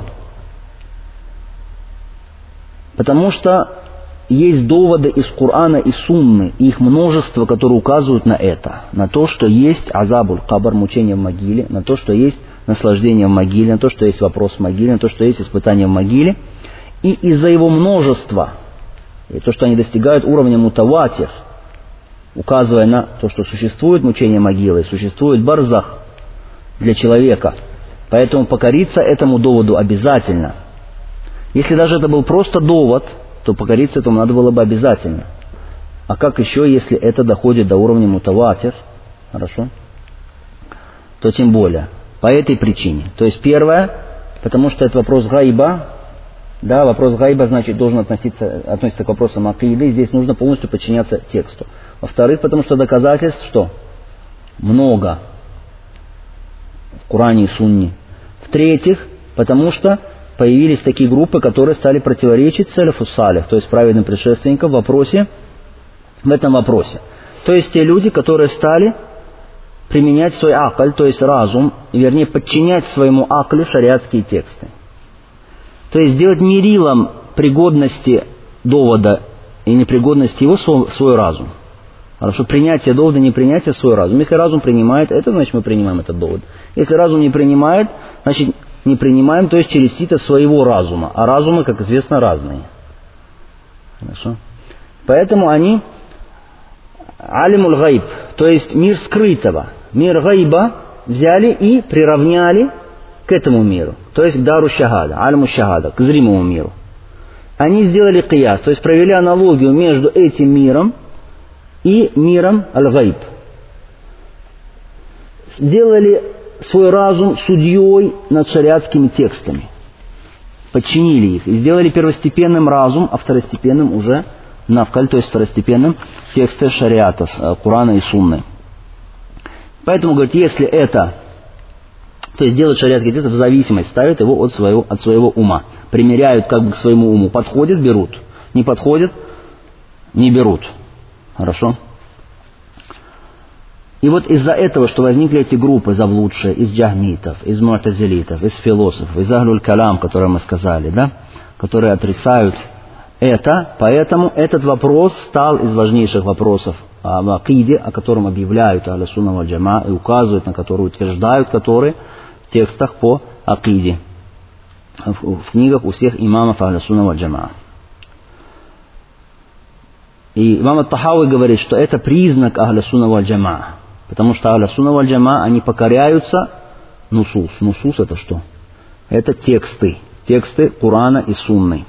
Потому что есть доводы из Корана и Сунны, и их множество, которые указывают на это. На то, что есть азабуль кабр, мучение в могиле, на то, что есть наслаждение в могиле, на то, что есть вопрос в могиле, на то, что есть испытание в могиле. И из-за его множества, и то, что они достигают уровня мутаватир, указывая на то, что существует мучение могилы, существует барзах для человека. Поэтому покориться этому доводу обязательно. Если даже это был просто довод, то покориться этому надо было бы обязательно. А как еще, если это доходит до уровня мутаватир, хорошо, то тем более. По этой причине. То есть первое, потому что это вопрос гайба. Да, вопрос гайба, значит, должен относиться, относиться к вопросам акиды. Здесь нужно полностью подчиняться тексту. Во-вторых, потому что доказательств что? Много. В Коране и Сунне. В-третьих, потому что появились такие группы, которые стали противоречить саляфу салих, то есть праведным предшественникам в вопросе, в этом вопросе. То есть те люди, которые стали применять свой акль, то есть разум, и, вернее, подчинять своему аклю шариатские тексты. То есть делать мерилом пригодности довода и непригодности его свой, свой разум. Хорошо, принятие довода, непринятие свой разум. Если разум принимает это, значит мы принимаем этот довод. Если разум не принимает, значит не принимаем, то есть через сито своего разума. А разумы, как известно, разные. Хорошо. Поэтому они алимуль гайб, то есть мир скрытого. Мир гайба взяли и приравняли к этому миру. То есть к дару шахада, алиму шахада, к зримому миру. Они сделали кияс, то есть провели аналогию между этим миром и миром аль-гайб. Сделали свой разум судьей над шариатскими текстами. Подчинили их и сделали первостепенным разум, а второстепенным уже навкаль, то есть второстепенным тексты шариата, Корана и Сунны. Поэтому, говорит, если это, то есть делают шариатский текст в зависимость, ставят его от своего, от своего ума. Примеряют как бы к своему уму. Подходит, берут. Не подходит, не берут. Хорошо? И вот из-за этого, что возникли эти группы заблудшие из джахмитов, из му'тазилитов, из философов, из ахлюль калам, которые мы сказали, да, которые отрицают это, поэтому этот вопрос стал из важнейших вопросов в акиде, о котором объявляют ахлю сунна валь джамаа и указывают, на которые утверждают, которые в текстах по акиде, в, в книгах у всех имамов ахлю сунна валь джамаа. И имам ат-Тахави говорит, что это признак ахлю сунна валь джамаа, потому что ахлю сунна валь джамаа, они покоряются нусус. Нусус это что? Это тексты, тексты Корана и Сунны.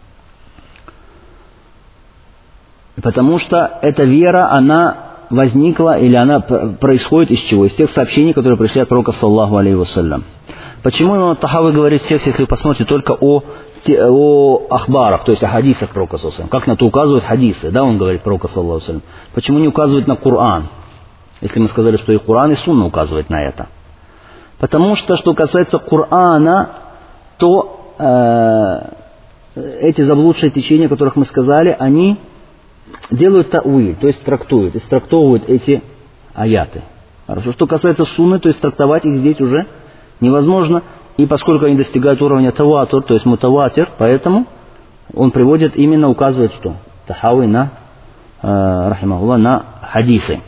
Потому что эта вера, она возникла или она происходит из чего? Из тех сообщений, которые пришли от пророка саллаллаху алейхи вассалям. Почему имам ат-Тахави говорит текст, если вы посмотрите только о, о ахбарах, то есть о хадисах пророка саллаллаху алейхи вассалям? Как на то указывают хадисы, да, он говорит пророка саллаллаху алейхи вассалям. Почему не указывает на Коран? Если мы сказали, что и Коран, и Сунна указывает на это. Потому что, что касается Корана, то э, эти заблудшие течения, о которых мы сказали, они делают тауиль, то есть трактуют, истрактовывают эти аяты. Хорошо. Что касается Сунны, то есть трактовать их здесь уже невозможно. И поскольку они достигают уровня таватур, то есть мутаватир, поэтому он приводит именно, указывает что? Тахави на, э, рахимахуллах, на хадисы.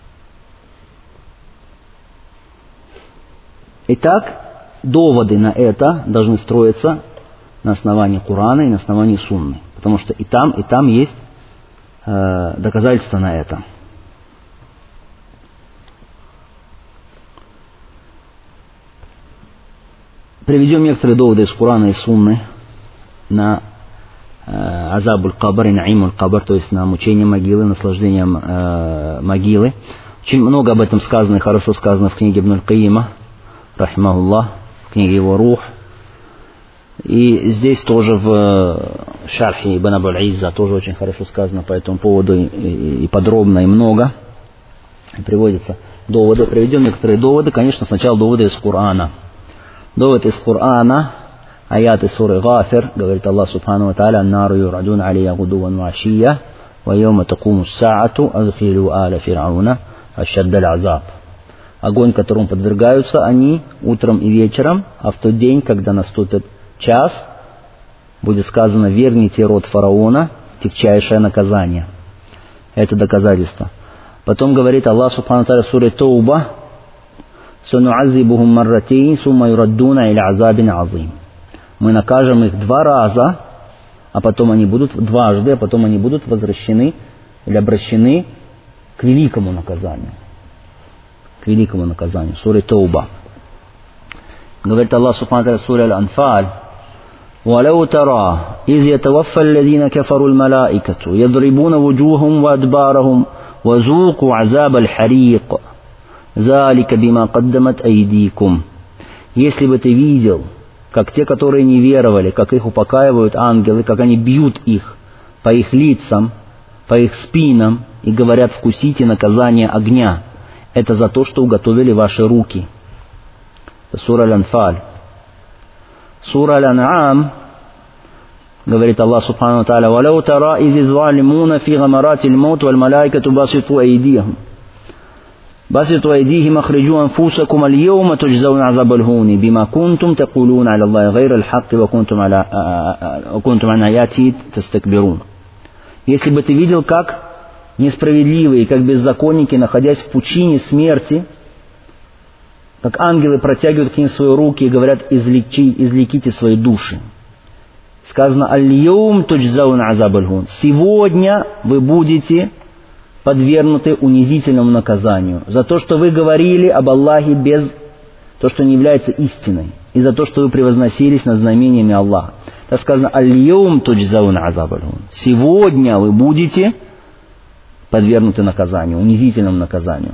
Итак, доводы на это должны строиться на основании Корана и на основании Сунны. Потому что и там, и там есть э, доказательства на это. Приведем некоторые доводы из Корана и Сунны на э, азабуль кабр и наимуль кабр, то есть на мучение могилы, наслаждение э, могилы. Очень много об этом сказано и хорошо сказано в книге Ибн аль-Кайима, рахимахуллах, в книге его «Рух». И здесь тоже в шархе Ибн Абуль-Изза тоже очень хорошо сказано по этому поводу и подробно, и много. И приводятся доводы. Приведем некоторые доводы. Конечно, сначала доводы из Корана. Довод из Корана, аяты суры Гафир, говорит Аллах Субхану ва Тааля: «Нару юрадун алия гудуван ва ашия, ва йома такуму саату, азхилу аля фирауна, ашаддаль азаб». Огонь, которому подвергаются они утром и вечером, а в тот день, когда наступит час, будет сказано: верните род фараона в тягчайшее наказание. Это доказательство. Потом говорит Аллах Субхану ва Тааля в суре Тауба: «Сануаззибухум марратейн, сумма юраддуна иля азабин азим». Мы накажем их два раза, а потом они будут дважды, а потом они будут возвращены или обращены к великому наказанию. К великому наказанию. Сура Тауба. Говорит Аллах Субхану ва Тааля в суре Аль-Анфаль: «Валау тара, из ятаваффа аллазина кафару аль-малаикату, ядрибуна вуджухум ва адбарахум, ва зуку азаб аль-харик, залика бима каддамат айдикум». Если бы ты видел, как те, которые не веровали, как их упокаивают ангелы, как они бьют их по их лицам, по их спинам и говорят: вкусите наказание огня. Это за то, что уготовили ваши руки. Сура Аль-Анфаль. Сура Аль-Ан'ам, говорит Аллах Субхану ва Тааля: «Валау тара изи залимуна фи гамаратил маут валь малайкату баситу айдихим. баситу айдихим ахриджу анфусакум аль-йаума туджзауна азабаль хуни, бима кунтум такулуна аля Аллахи гайра аль-хакки ва кунтум ан аяти тастакбирун». Если бы ты видел, как несправедливые, как беззаконники, находясь в пучине смерти, как ангелы протягивают к ним свои руки и говорят: излеки, излеките свои души. Сказано: «Аль-йаум туджзауна азабаль хун». Сегодня вы будете подвергнуты унизительному наказанию за то, что вы говорили об Аллахе без то, что не является истиной, и за то, что вы превозносились над знамениями Аллаха. Так сказано: «Аль-йаум туджзауна азабаль хун». Сегодня вы будете подвергнуты наказанию, унизительному наказанию.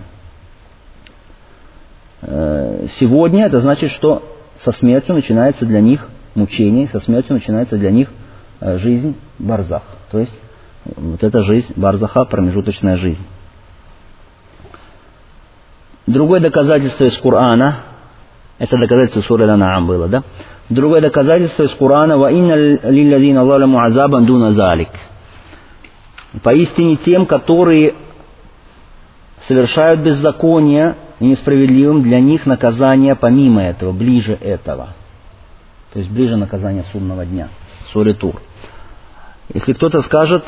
Сегодня это значит, что со смертью начинается для них мучение, со смертью начинается для них жизнь барзах. То есть вот эта жизнь барзаха, промежуточная жизнь. Другое доказательство из Корана, это доказательство суры Аль-Ан'ам было, да? Другое доказательство из Корана: «Ва инна лилладзина заламу азабан дуна залик». Поистине тем, которые совершают беззаконие и несправедливым, для них наказание помимо этого, ближе этого. То есть ближе наказание судного дня. Суре Тур. Если кто-то скажет,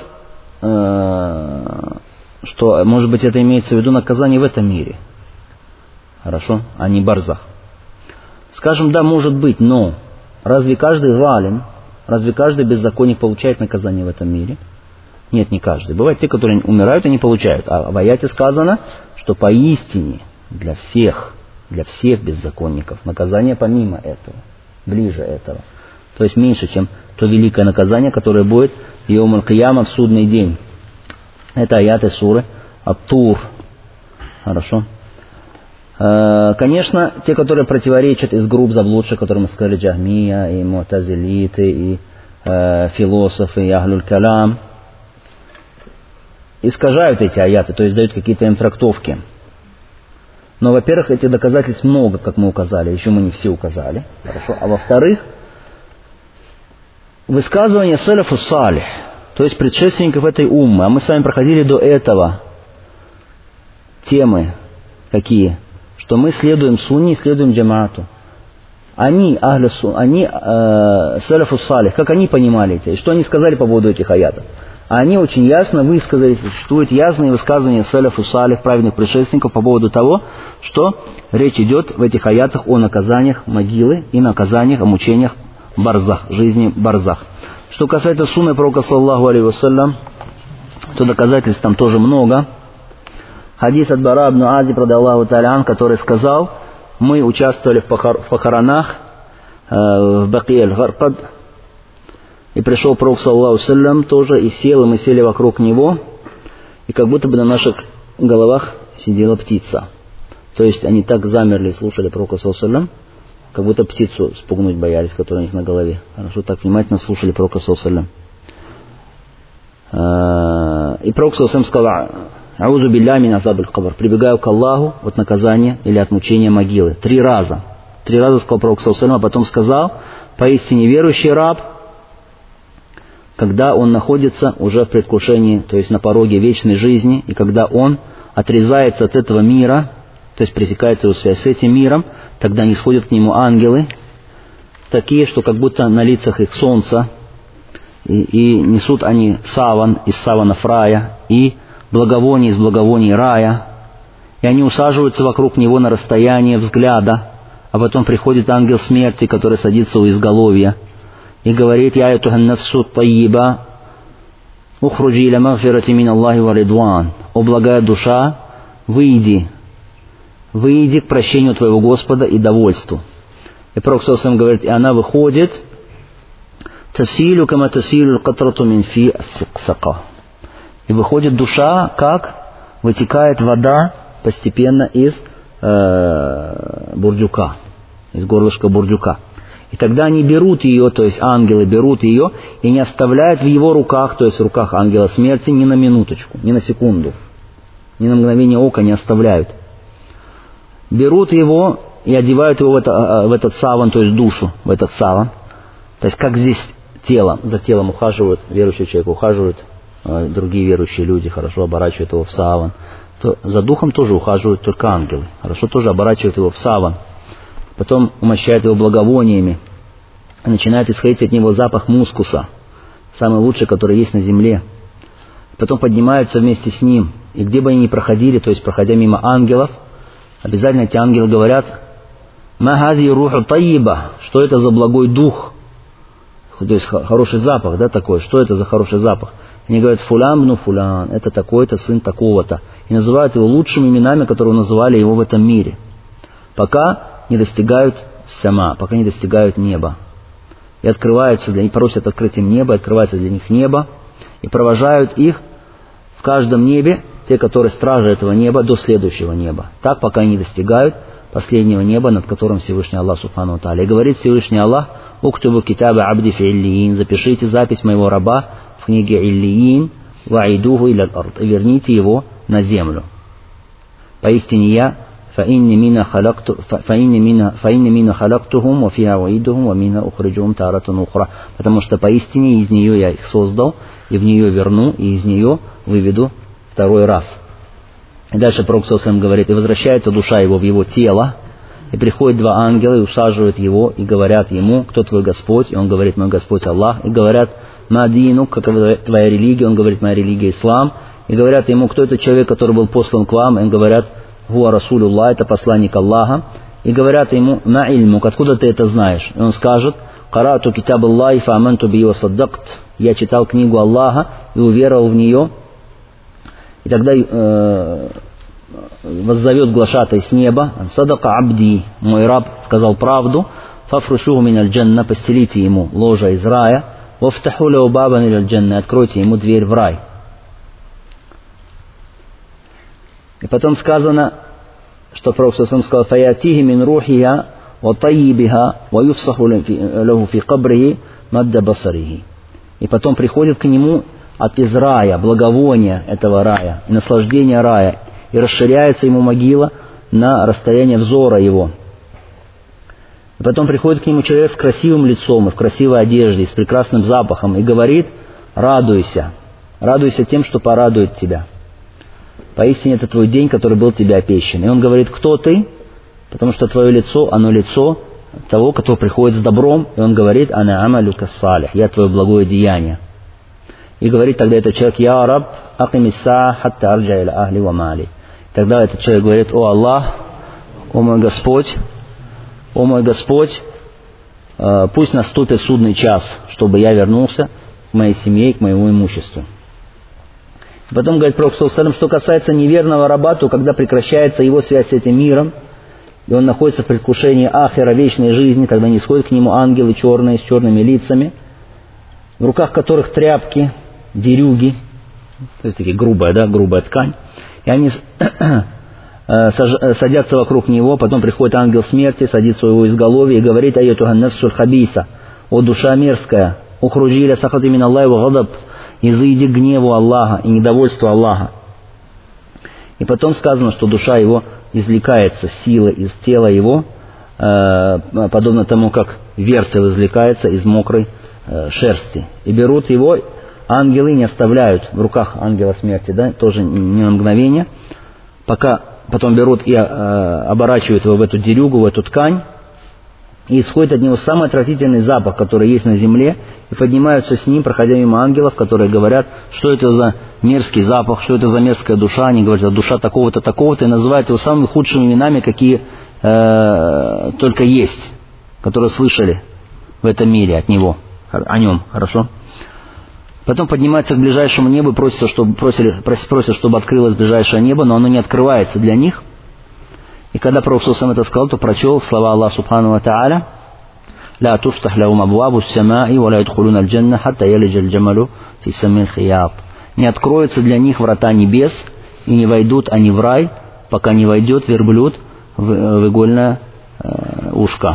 что, может быть, это имеется в виду наказание в этом мире, хорошо, а не барзах. Скажем: да, может быть, но разве каждый залим, разве каждый беззаконник получает наказание в этом мире? Нет, не каждый. Бывают те, которые умирают и не получают. А в аяте сказано, что поистине для всех, для всех беззаконников наказание помимо этого, ближе этого. То есть меньше, чем то великое наказание, которое будет йаум аль-кияма, в судный день. Это аяты суры Ат-Тур. Хорошо. Конечно, те, которые противоречат из групп заблудших, которые мы сказали: джахмия, и му'тазилиты, и э, философы, и ахлюль калам, искажают эти аяты, то есть дают какие-то им трактовки. Но, во-первых, этих доказательств много, как мы указали, еще мы не все указали. Хорошо. А во-вторых, высказывания салафу салих, то есть предшественников этой уммы, а мы с вами проходили до этого темы какие? Что мы следуем сунне и следуем джамаату. Они, ахля сун, они э, салафу салих, как они понимали это, и что они сказали по поводу этих аятов. Они очень ясно высказали, существуют ясные высказывания салафу салих, праведных предшественников, по поводу того, что речь идет в этих аятах о наказаниях могилы и наказаниях, о мучениях барзах, жизни барзах. Что касается сунны пророка, саллаллаху алейхи вассалям, то доказательств там тоже много. Хадис от Бара ибн Азиб, радиаллаху та'аля ан, который сказал: мы участвовали в похоронах э, в Баки аль-Гаркад, и пришел пророк, саллаллаху алейхи вассалям, тоже, и сел, и мы сели вокруг него, и как будто бы на наших головах сидела птица. То есть они так замерли и слушали пророка, саллаллаху алейхи вассалям, как будто птицу спугнуть боялись, которая у них на голове. Хорошо, так внимательно слушали пророка саллаллаху алейхи. И пророк саллаллаху алейхи сказал: «Аузу билля мин азабиль кабр». Прибегаю к Аллаху от наказания или от мучения могилы. Три раза. Три раза сказал пророк саллаллаху алейхи, а потом сказал: поистине верующий раб, когда он находится уже в предвкушении, то есть на пороге вечной жизни, и когда он отрезается от этого мира, то есть пресекается его связь с этим миром, тогда не сходят к нему ангелы, такие, что как будто на лицах их солнце, и, и несут они саван из саванов рая, и благовоние из благовоний рая, и они усаживаются вокруг него на расстояние взгляда, а потом приходит ангел смерти, который садится у изголовья, и говорит: «Я аютухан нафсу тайиба, ухруджи иля магфирати мин Аллахи ва ридван». «О благая душа, выйди, выйди к прощению твоего Господа и довольству». И пророк саллаллаху алейхи говорит, и она выходит: «Тасилю кама тасилю катрату мин фи ас-сакса». И выходит душа, как вытекает вода постепенно из э, бурдюка, из горлышка бурдюка. И тогда они берут ее, то есть ангелы берут ее и не оставляют в его руках, то есть в руках ангела смерти, ни на минуточку, ни на секунду, ни на мгновение ока не оставляют. Берут его и одевают его в, это, в этот саван, то есть душу, в этот саван. То есть как здесь тело, за телом ухаживают, верующий человек ухаживают, другие верующие люди хорошо оборачивают его в саван, то за духом тоже ухаживают только ангелы, хорошо тоже оборачивают его в саван. Потом умощают его благовониями, и начинает исходить от него запах мускуса, самый лучший, который есть на земле. Потом поднимаются вместе с ним, и где бы они ни проходили, то есть проходя мимо ангелов, обязательно эти ангелы говорят: «Ма хази руху тайиба», что это за благой дух, то есть хороший запах, да, такой, что это за хороший запах. Они говорят: «Фулян бну фулян», это такой-то, сын такого-то, и называют его лучшими именами, которые называли его в этом мире, пока не достигают сама, пока не достигают неба. И открываются для них, просят открыть им небо, открывается для них небо, и провожают их в каждом небе, те, которые стражи этого неба, до следующего неба. Так, пока они достигают последнего неба, над которым Всевышний Аллах Субхану ва Тааля. И говорит Всевышний Аллах: «Уктубу китаба абди фи иллиин», запишите запись моего раба в книге Иллиин, ваидуху иля аль-ард, и верните его на землю. Поистине я فإن منا خلقت فإن منا فإن منا خلقتهم وفيها أعيدهم ومنها أخرجهم تارة أخرى. Потому что поистине из нее я их создал, и в нее верну, и из нее выведу второй раз. И дальше пророк саллаллаху алейхи говорит: и возвращается душа его в его тело, и приходят два ангела и усаживают его, и говорят ему: кто твой Господь? И он говорит: мой Господь Аллах. И говорят: ма дину, какова твоя религия? Он говорит: моя религия ислам. И говорят ему: кто этот человек, который был послан к вам? И он говорят: Хуа Расулуллах, это посланник Аллаха. И говорят ему: ма ильмук, откуда ты это знаешь? И он скажет: карату китаб Аллахи фа аманту би ва саддакт, я читал книгу Аллаха и уверовал в нее. И тогда э, воззовет глашатай с неба: садака абди, мой раб сказал правду, фафрушуху мин аль-джанна, постелите ему ложа из рая, вафтаху лау бабан иль аль-джанна, откройте ему дверь в рай. И потом сказано, что пророк саллаллаху алейхи сказал: «Фаятихи мин рухиха ва тайибиха ва юфсаху лаху фи кабрихи мадда басарихи». И потом приходит к нему от из рая, благовония этого рая, и наслаждения рая, и расширяется ему могила на расстояние взора его. И потом приходит к нему человек с красивым лицом и в красивой одежде, и с прекрасным запахом, и говорит: «Радуйся, радуйся тем, что порадует тебя. Поистине это твой день, который был тебе обещан». И он говорит: кто ты? Потому что твое лицо, оно лицо того, кто приходит с добром. И он говорит: ана амалюка салих, я твое благое деяние. И говорит тогда этот человек: я раб, акимиса хатта арджа иля ахли ва мали. Тогда этот человек говорит: о Аллах, о мой Господь, о мой Господь, пусть наступит судный час, чтобы я вернулся к моей семье и к моему имуществу. Потом говорит пророк саллаллаху алейхи, что касается неверного раба, то когда прекращается его связь с этим миром, и он находится в предвкушении ахира, вечной жизни, тогда не сходят к нему ангелы черные, с черными лицами, в руках которых тряпки, дерюги, то есть такие грубая, да, грубая ткань, и они садятся вокруг него, потом приходит ангел смерти, садится у его изголовья и говорит: «Айятухан нафсуль хабиса, о душа мерзкая, ухруджи ля сахати мин Аллахи ва гадаб, изыди к гневу Аллаха и недовольству Аллаха». И потом сказано, что душа его извлекается, сила из тела его, подобно тому, как верцев извлекается из мокрой шерсти. И берут его, ангелы не оставляют в руках ангела смерти, да, тоже не на мгновение, пока потом берут и оборачивают его в эту дерюгу, в эту ткань, и исходит от него самый отвратительный запах, который есть на земле, и поднимаются с ним, проходя мимо ангелов, которые говорят, что это за мерзкий запах, что это за мерзкая душа. Они говорят: это душа такого-то, такого-то, и называют его самыми худшими именами, какие э, только есть, которые слышали в этом мире от него, о нем, хорошо? Потом поднимаются к ближайшему небу и просят, чтобы, просили, просят, чтобы открылось ближайшее небо, но оно не открывается для них. И когда пророк сам это сказал, то прочел слова Аллаха субхану ва тааля: «Ля туфтах лахум абвабу ссамаи, ва ля ядхулуна аль-джанна, хатта ялиджа аль-джамалу фи саммил хияб». Не откроются для них врата небес, и не войдут они в рай, пока не войдет верблюд в, в игольное э, ушко.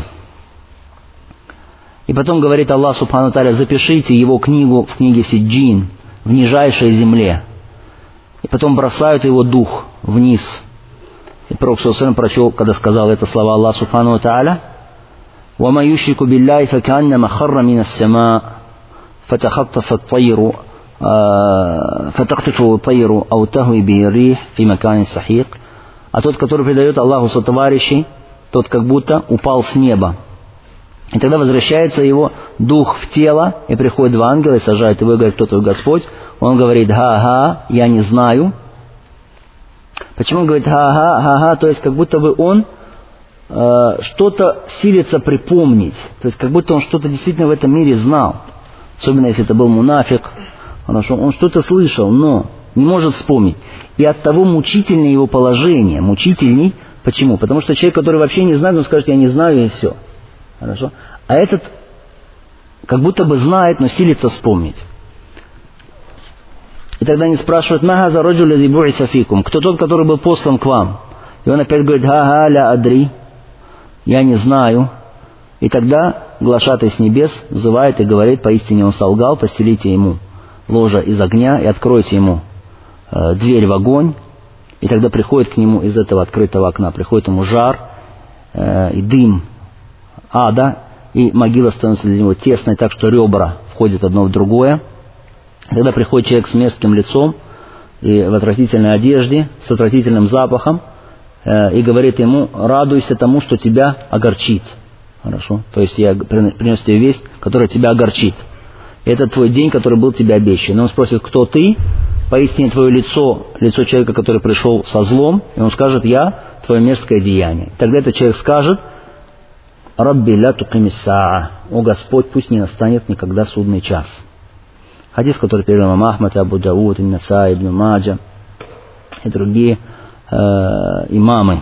И потом говорит Аллах субхану ва тааля: запишите его книгу в книге Сиджин, в нижайшей земле. И потом бросают его дух вниз. И пророк ﷺ прочел, когда сказал это слова Аллах субхану ва тааля: «Вама юшрику билляхи факаннама харра минас сама, фатахаттафа ат-тайру, фатахтифу ат-тайру, ау тахви бихи рих фи маканин сахик». А тот, который предает Аллаху сотоварищей, тот как будто упал с неба. И тогда возвращается его дух в тело, и приходят два ангела и сажают его, и говорят: кто твой Господь? Он говорит: ха-ха, я не знаю. Почему он говорит ха-ха, ха-ха? То есть как будто бы он э, что-то силится припомнить. То есть как будто он что-то действительно в этом мире знал. Особенно если это был мунафик. Хорошо, он что-то слышал, но не может вспомнить. И от того мучительнее его положение. Мучительней. Почему? Потому что человек, который вообще не знает, он скажет: я не знаю, и все. Хорошо? А этот как будто бы знает, но силится вспомнить. И тогда они спрашивают: «Махаза раджуля зи буиса фикум», кто тот, который был послан к вам? И он опять говорит: «Ха-ха ля адри», я не знаю. И тогда глашатай с небес взывает и говорит: поистине он солгал, постелите ему ложа из огня и откройте ему э, дверь в огонь. И тогда приходит к нему из этого открытого окна, приходит ему жар э, и дым ада, и могила становится для него тесной, так что ребра входят одно в другое. Когда приходит человек с мерзким лицом и в отвратительной одежде, с отвратительным запахом, э, и говорит ему: радуйся тому, что тебя огорчит. Хорошо? То есть я принес тебе весть, которая тебя огорчит. И это твой день, который был тебе обещан. И он спросит: кто ты? Поистине твое лицо, лицо человека, который пришел со злом. И он скажет: я твое мерзкое деяние. Тогда этот человек скажет: Рабби ля туқими саа, о Господь, пусть не настанет никогда судный час. Хадис, который перевел имам Ахмад, Абу Дауд, Ин-Насаи, Ибн Маджа и другие э, имамы.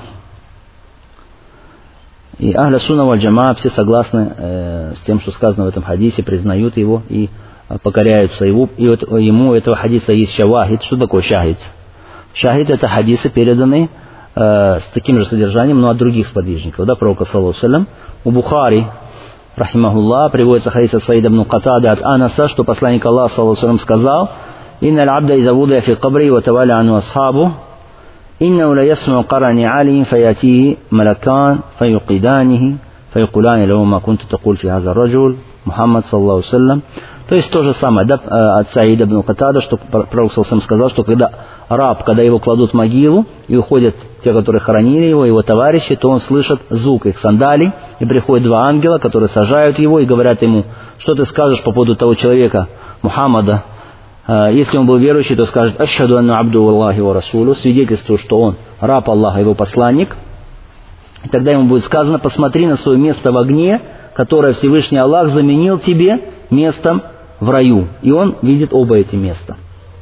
И Ахля Сунна валь Джамаа все согласны э, с тем, что сказано в этом хадисе, признают его и э, покоряются его. И вот ему этого хадиса есть шавахид. Что такое шахид? Шахид — это хадисы, переданные э, с таким же содержанием, но от других сподвижников. Да, пророка саллаллаху алейхи ва саллям. У Бухари, рахимахуллах, приводится хадис от Саида ибн Катады от Анаса, что посланник Аллаха саллаллаху алейхи ва саллям сказал: «Инна аль-абда иза вудия фи кабри ва таваля ану асхабу, иннау ла ясму карани алихи фаятихи малакан фаюкиданихи фаюкулани лаву ма кунту такуль фи хаза раджуль Мухаммад саллаллаху алейхи ва саллям». То есть то же самое, да, от Саида ибн Катада, что пророк саллаллаху алейхи ва саллям сказал, что когда раб, когда его кладут в могилу, и уходят те, которые хоронили его, его товарищи, то он слышит звук их сандалий, и приходят два ангела, которые сажают его и говорят ему: что ты скажешь по поводу того человека, Мухаммада? Если он был верующий, то скажет: «Ашхаду анна абду Аллахи ва расулу», свидетельствую, что он раб Аллаха, его посланник. И тогда ему будет сказано: посмотри на свое место в огне, которое Всевышний Аллах заменил тебе местом в раю. И он видит оба эти места.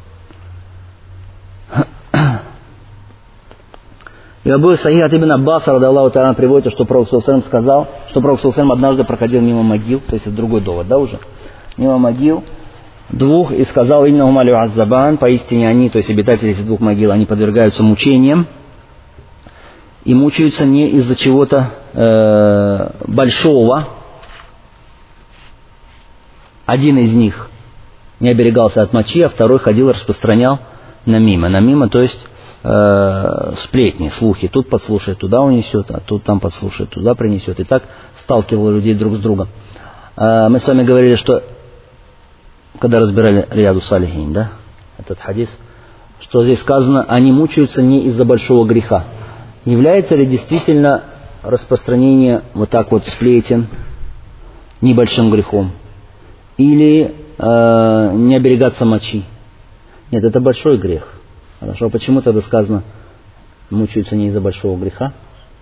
И Абу Саид от Ибн Аббаса, радаллаху та'аля, приводится, что пророк саллаллаху алейхи ва саллям сказал, что пророк саллаллаху алейхи ва саллям однажды проходил мимо могил, то есть это другой довод, да, уже, мимо могил двух, и сказал: «Иннахум алю аззабан», поистине они, то есть обитатели этих двух могил, они подвергаются мучениям. и мучаются не из-за чего-то э, большого. Один из них не оберегался от мочи, а второй ходил и распространял намима. Намима, то есть э, сплетни, слухи. Тут подслушает, туда унесет, а тут там подслушает, туда принесет. И так сталкивал людей друг с другом. Э, мы с вами говорили, что когда разбирали Рияду Салихин, да, этот хадис, что здесь сказано, они мучаются не из-за большого греха. Является ли действительно распространение вот так вот сплетен небольшим грехом? Или э, не оберегаться мочи? Нет, это большой грех. Хорошо, почему тогда сказано, мучаются не из-за большого греха?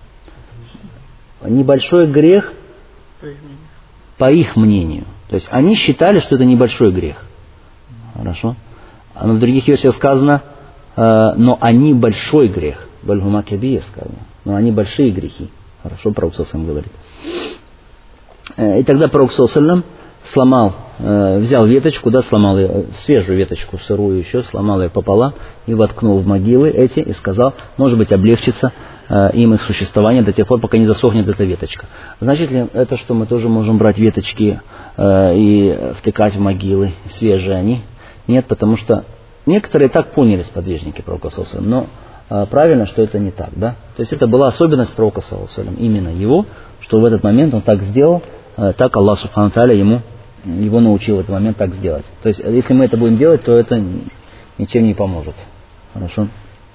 Небольшой грех по их мнению. То есть они считали, что это небольшой грех. Хорошо. А в других версиях сказано, э, но они большой грех. Бальгума кабир сказано. Но они большие грехи. Хорошо, Пророк саллаллаху алейхи ва саллям говорит. И тогда Пророк саллаллаху алейхи ва саллям сломал, э, взял веточку, да, сломал ее, свежую веточку, сырую еще, сломал ее пополам и воткнул в могилы эти и сказал, может быть, облегчится э, им их существование до тех пор, пока не засохнет эта веточка. Значит ли это, что мы тоже можем брать веточки э, и втыкать в могилы, свежие они? Нет, потому что некоторые так поняли сподвижники Пророка саллаллаху алейхи ва саллям, но э, правильно, что это не так, да? То есть это была особенность Пророка саллаллаху алейхи ва саллям, именно его, что в этот момент он так сделал, э, так Аллах субхану тааля ему, его научил в этот момент так сделать. То есть если мы это будем делать, то это ничем не поможет. Хорошо?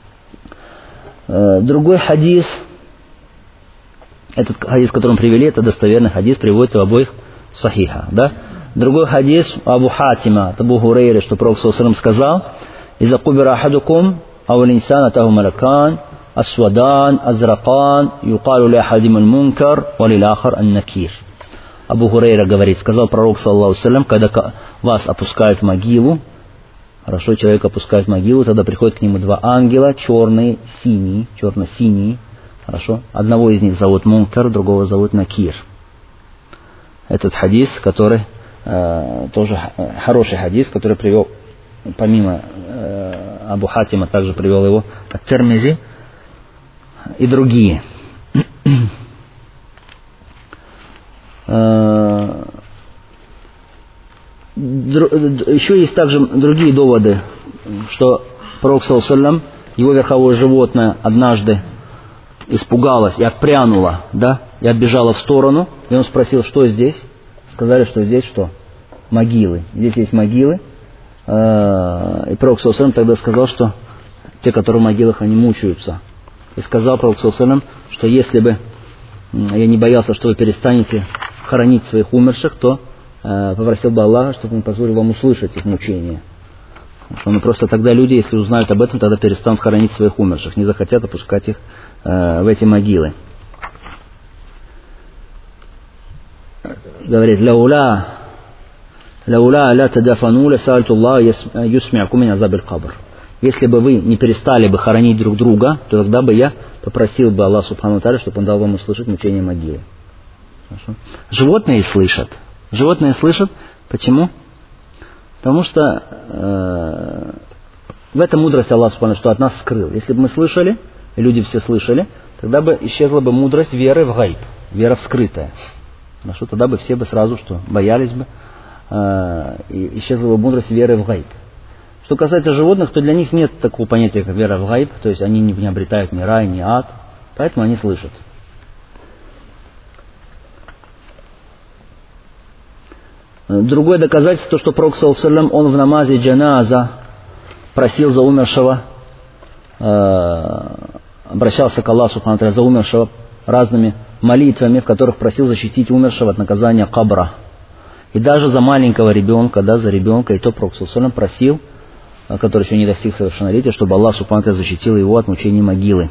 Э, другой хадис, этот хадис, который мы привели, это достоверный хадис, приводится в обоих сахихах, да? Другой хадис Абу Хатима, от Абу Хурейры, что Пророк саллаллаху алейхи ва саллям сказал: «Иза кубира ахадукум, ау линсан атаху малакан, асвадан, азракан, юкалу ли ахадим аль-мункар, ва лил ахар ан-накир». Абу Хурейра говорит, сказал Пророк саллаллаху алейхи ва саллям, когда вас опускают в могилу, хорошо, человек опускает в могилу, тогда приходят к нему два ангела, черные, синие, черно-синие, хорошо, одного из них зовут Мункар, другого зовут Накир. Этот хадис, который э, тоже хороший хадис, который привел, помимо э, Абу Хатима, также привел его ат-Тирмизи и другие. э, дру, еще есть также другие доводы, что Пророк саллаллаху алейхи ва саллям, его верховое животное однажды испугалось и отпрянуло, да, и отбежало в сторону, и он спросил, что здесь? Сказали, что здесь что? Могилы. Здесь есть могилы. И Пророк саллаллаху алейхи ва саллям тогда сказал, что те, которые в могилах, они мучаются. И сказал Пророк саллаллаху алейхи ва саллям, что если бы я не боялся, что вы перестанете хоронить своих умерших, то попросил бы Аллаха, чтобы он позволил вам услышать их мучения. Но просто тогда люди, если узнают об этом, тогда перестанут хоронить своих умерших, не захотят опускать их э, в эти могилы. Говорит, «Лауля, лауля ля тадафану ля саальту Аллах юсми'аку мин азаб аль-кабр». Если бы вы не перестали бы хоронить друг друга, то тогда бы я попросил бы Аллах субхану тааля, чтобы он дал вам услышать мучение могилы. Хорошо? Животные слышат. Животные слышат. Почему? Потому что э, в этом мудрость Аллаха субхану, что от нас скрыл. Если бы мы слышали, и люди все слышали, тогда бы исчезла бы мудрость веры в гайб, вера в скрытое. Хорошо? Тогда бы все бы сразу что боялись бы, э, и исчезла бы мудрость веры в гайб. Что касается животных, то для них нет такого понятия, как вера в гайб, то есть они не обретают ни рай, ни ад, поэтому они слышат. Другое доказательство, что Пророк саллаллаху алейхи ва саллям, он в намазе джаназа просил за умершего, э, обращался к Аллаху субхану тааля за умершего разными молитвами, в которых просил защитить умершего от наказания кабра. И даже за маленького ребенка, да, за ребенка, и то Пророк саллаллаху алейхи ва саллям просил, который еще не достиг совершеннолетия, чтобы Аллах субхану тааля защитил его от мучений могилы.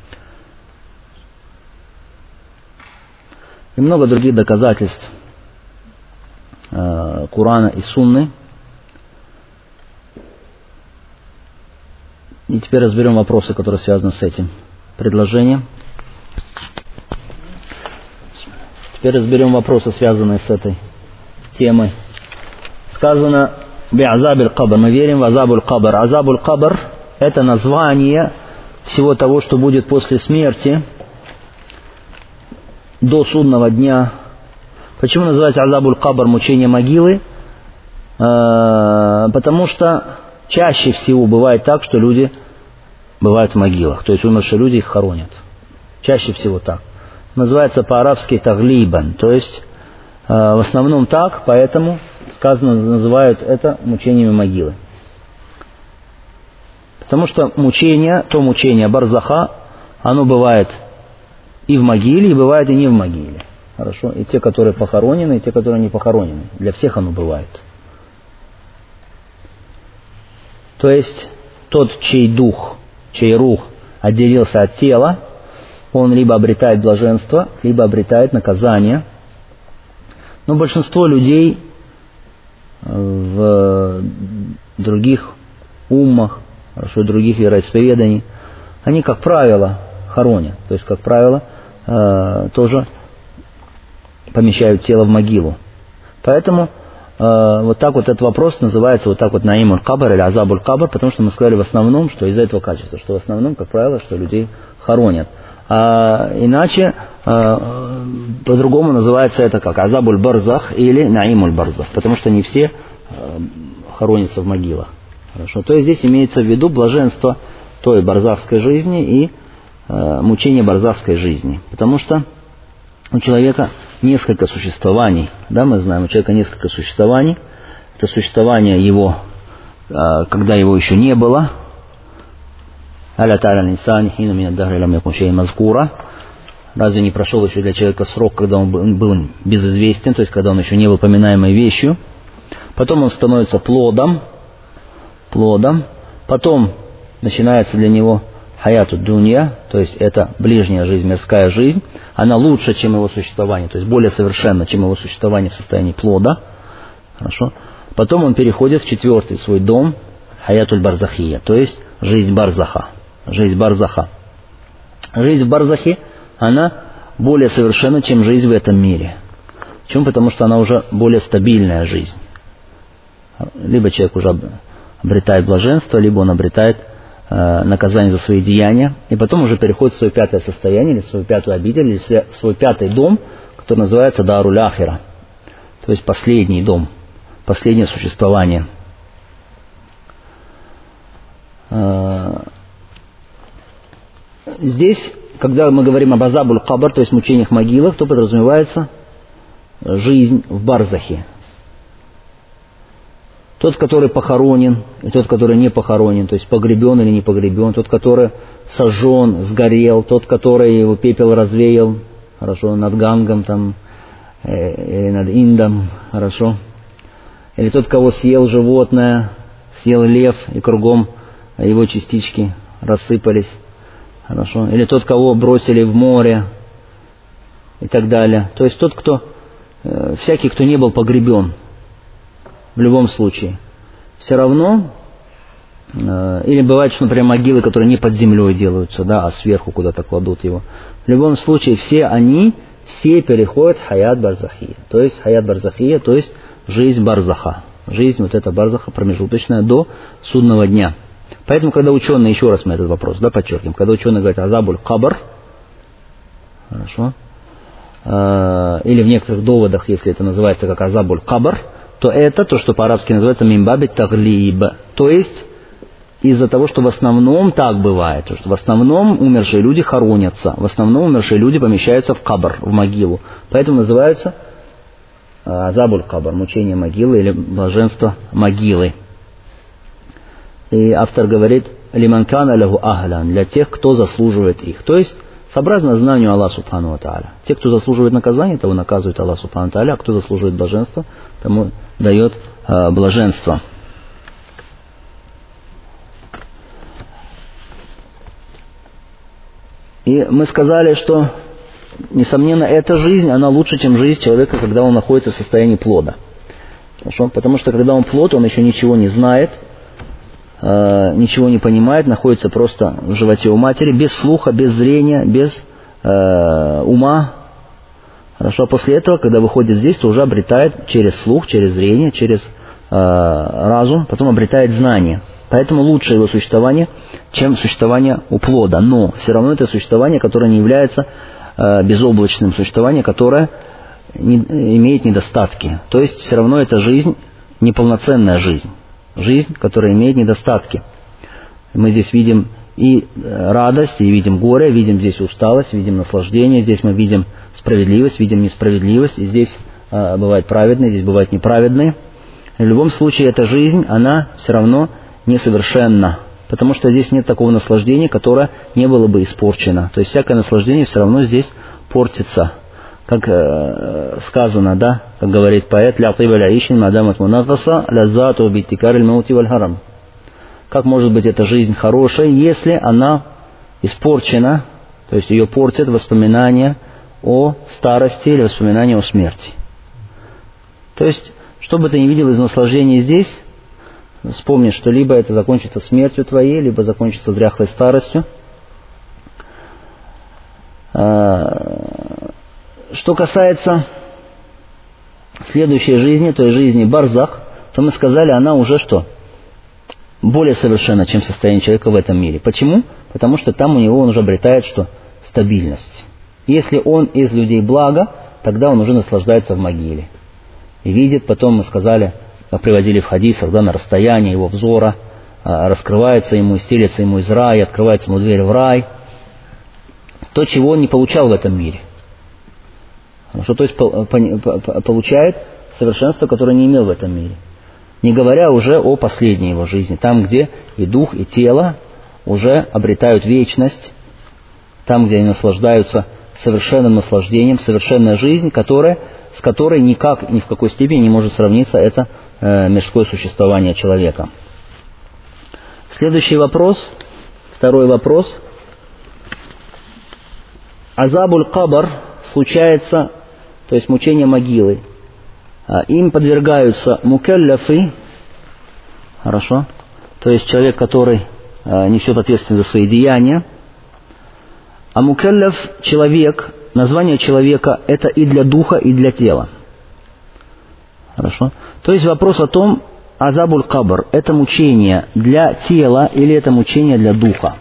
И много других доказательств Курана и Сунны. И теперь разберем вопросы, которые связаны с этим предложением. Теперь разберем вопросы, связанные с этой темой. Сказано би'азабиль кабр. Мы верим в азабуль кабр. Азабуль кабр — это название всего того, что будет после смерти. до судного дня. Почему называется азабуль кабр, мучение могилы? Э, потому что чаще всего бывает так, что люди бывают в могилах. То есть умершие люди их хоронят. Чаще всего так. Называется по-арабски таглибан. То есть э, в основном так, поэтому сказано, называют это мучениями могилы. Потому что мучение, то мучение барзаха, оно бывает и в могиле, и бывает и не в могиле. Хорошо? И те, которые похоронены, и те, которые не похоронены. Для всех оно бывает. То есть тот, чей дух, чей рух отделился от тела, он либо обретает блаженство, либо обретает наказание. Но большинство людей в других уммах, хорошо, других вероисповеданий, они, как правило, хоронят. То есть, как правило, э, тоже помещают тело в могилу. Поэтому э, вот так вот этот вопрос называется вот так вот наимуль кабр или азабуль кабр, потому что мы сказали в основном, что из-за этого качества, что в основном, как правило, что людей хоронят. А иначе э, по-другому называется это как азабуль барзах или наимуль барзах, потому что не все э, хоронятся в могилах. Хорошо. То есть здесь имеется в виду блаженство той барзахской жизни и э, мучение барзахской жизни. Потому что у человека несколько существований. Да, мы знаем, у человека несколько существований. Это существование его, э, когда его еще не было. Аля та'аля инсани хина мина дахри лам якун шей'ан мазкура. Разве не прошел еще для человека срок, когда он был безызвестен, то есть когда он еще не был поминаемой вещью. Потом он становится плодом. плодом. Потом начинается для него хаяту дунья, то есть это ближняя жизнь, мирская жизнь. Она лучше, чем его существование, то есть более совершенна, чем его существование в состоянии плода. Хорошо. Потом он переходит в четвертый свой дом, хаятуль барзахия, то есть жизнь барзаха. Жизнь барзаха. Жизнь в барзахе, она более совершенна, чем жизнь в этом мире. Почему? Потому что она уже более стабильная жизнь. Либо человек уже обретает блаженство, либо он обретает э, наказание за свои деяния, и потом уже переходит в свое пятое состояние, или в свою пятую обитель, или в свой пятый дом, который называется даруль ахира, то есть последний дом, последнее существование. Э, здесь, когда мы говорим об азабуль кабр, то есть мучениях могилах, то подразумевается жизнь в барзахе. Тот, который похоронен, и тот, который не похоронен, то есть погребен или не погребен, тот, который сожжен, сгорел, тот, который его пепел развеял, хорошо, над Гангом там, э, или над Индом, хорошо, или тот, кого съел животное, съел лев, и кругом его частички рассыпались, хорошо, или тот, кого бросили в море, и так далее. То есть тот, кто, э, всякий, кто не был погребен, в любом случае. Все равно, э, или бывает, что, например, могилы, которые не под землей делаются, да, а сверху куда-то кладут его. В любом случае, все они, все переходят в хаят барзахия. То есть, хаят барзахия, то есть жизнь барзаха. Жизнь вот эта барзаха промежуточная до судного дня. Поэтому, когда ученые, еще раз мы этот вопрос, да, подчеркиваем, когда ученые говорят азабуль кабр, хорошо, э, или в некоторых доводах, если это называется как азабуль кабр, то это то, что по-арабски называется мимбаби таглиб. То есть из-за того, что в основном так бывает, что в основном умершие люди хоронятся, в основном умершие люди помещаются в кабр, в могилу. Поэтому называются азабуль кабр, мучение могилы или блаженство могилы. И автор говорит, лиман кана лаху ахлян, для тех, кто заслуживает их. То есть сообразно знанию Аллаха Субхану ва Тааля. Те, кто заслуживает наказания, того наказывает Аллах Субхану ва Тааля, а кто заслуживает блаженства, тому дает э, блаженство. И мы сказали, что, несомненно, эта жизнь, она лучше, чем жизнь человека, когда он находится в состоянии плода. Хорошо? Потому что, когда он плод, он еще ничего не знает, э, ничего не понимает, находится просто в животе у матери, без слуха, без зрения, без э, ума. Хорошо, а после этого, когда выходит здесь, то уже обретает через слух, через зрение, через э, разум, потом обретает знание. Поэтому лучше его существование, чем существование у плода. Но все равно это существование, которое не является э, безоблачным существованием, которое не, имеет недостатки. То есть все равно это жизнь, неполноценная жизнь. Жизнь, которая имеет недостатки. Мы здесь видим и радость, и видим горе, видим здесь усталость, видим наслаждение, здесь мы видим справедливость, видим несправедливость, и здесь э, бывает праведные, здесь бывает неправедные. В любом случае эта жизнь, она все равно несовершенна, потому что здесь нет такого наслаждения, которое не было бы испорчено. То есть всякое наслаждение все равно здесь портится. Как э, сказано, да, как говорит поэт, «Ля тиба ля ишин мадамат мунагаса, ля зату биттикар аль-маути валь-харам». Как может быть эта жизнь хорошей, если она испорчена, то есть ее портят воспоминания о старости или воспоминания о смерти. То есть, что бы ты ни видел из наслаждения здесь, вспомни, что либо это закончится смертью твоей, либо закончится дряхлой старостью. Что касается следующей жизни, то есть жизни барзах, то мы сказали, она уже что? Более совершенна, чем состояние человека в этом мире. Почему? Потому что там у него он уже обретает что? Стабильность. Если он из людей блага, тогда он уже наслаждается в могиле. И видит, потом мы сказали, приводили в хадисах, да, на расстоянии его взора, раскрывается ему, стелется ему из рая, открывается ему дверь в рай. То, чего он не получал в этом мире. Хорошо, то есть получает совершенство, которое не имел в этом мире. Не говоря уже о последней его жизни, там, где и дух, и тело уже обретают вечность, там, где они наслаждаются совершенным наслаждением, совершенная жизнь, которая, с которой никак, ни в какой степени не может сравниться это э, мирское существование человека. Следующий вопрос, второй вопрос. Азабуль кабр случается, то есть мучение могилы. Им подвергаются мукалляфы, хорошо, то есть человек, который э, несет ответственность за свои деяния. А мукалляф – человек, название человека – это и для духа, и для тела. Хорошо. То есть вопрос о том, азабуль кабр – это мучение для тела или это мучение для духа.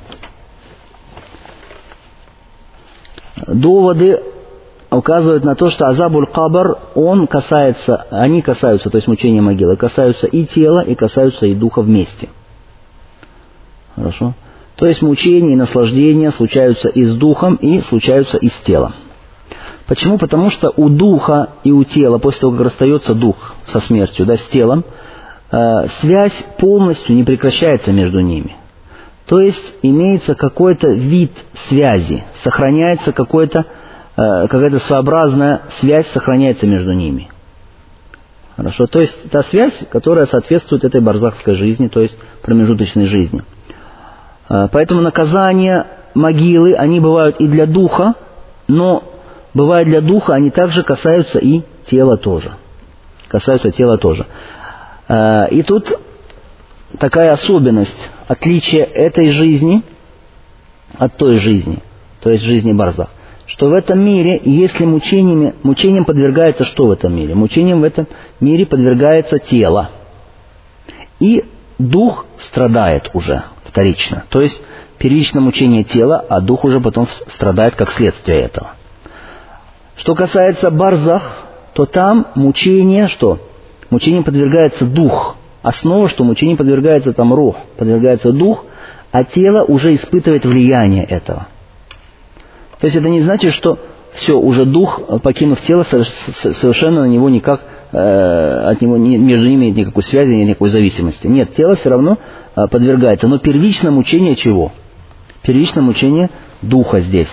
Доводы указывают на то, что азабуль кабр, он касается, они касаются, то есть мучения могилы, касаются и тела, и касаются и духа вместе. Хорошо? То есть мучения и наслаждения случаются и с духом, и случаются и с телом. Почему? Потому что у духа и у тела, после того, как расстается дух со смертью, да, с телом, э, связь полностью не прекращается между ними. То есть имеется какой-то вид связи, сохраняется какой-то какая-то своеобразная связь сохраняется между ними. Хорошо? То есть та связь, которая соответствует этой барзахской жизни, то есть промежуточной жизни. Поэтому наказания могилы, они бывают и для духа, но бывают для духа, они также касаются и тела тоже. Касаются тела тоже. И тут такая особенность, отличие этой жизни от той жизни, то есть жизни барзах. Что в этом мире, если мучениями, мучением подвергается что в этом мире? Мучением в этом мире подвергается тело. И дух страдает уже вторично. То есть первично мучение тела, а дух уже потом страдает как следствие этого. Что касается барзах, то там мучение что? Мучением подвергается дух. Основа, что мучением подвергается там рух, подвергается дух, а тело уже испытывает влияние этого. То есть это не значит, что все, уже дух, покинув тело, совершенно на него никак, э, от него не, между ними нет никакой связи, нет никакой зависимости. Нет, тело все равно э, подвергается. Но первично мучение чего? Первично мучение духа здесь.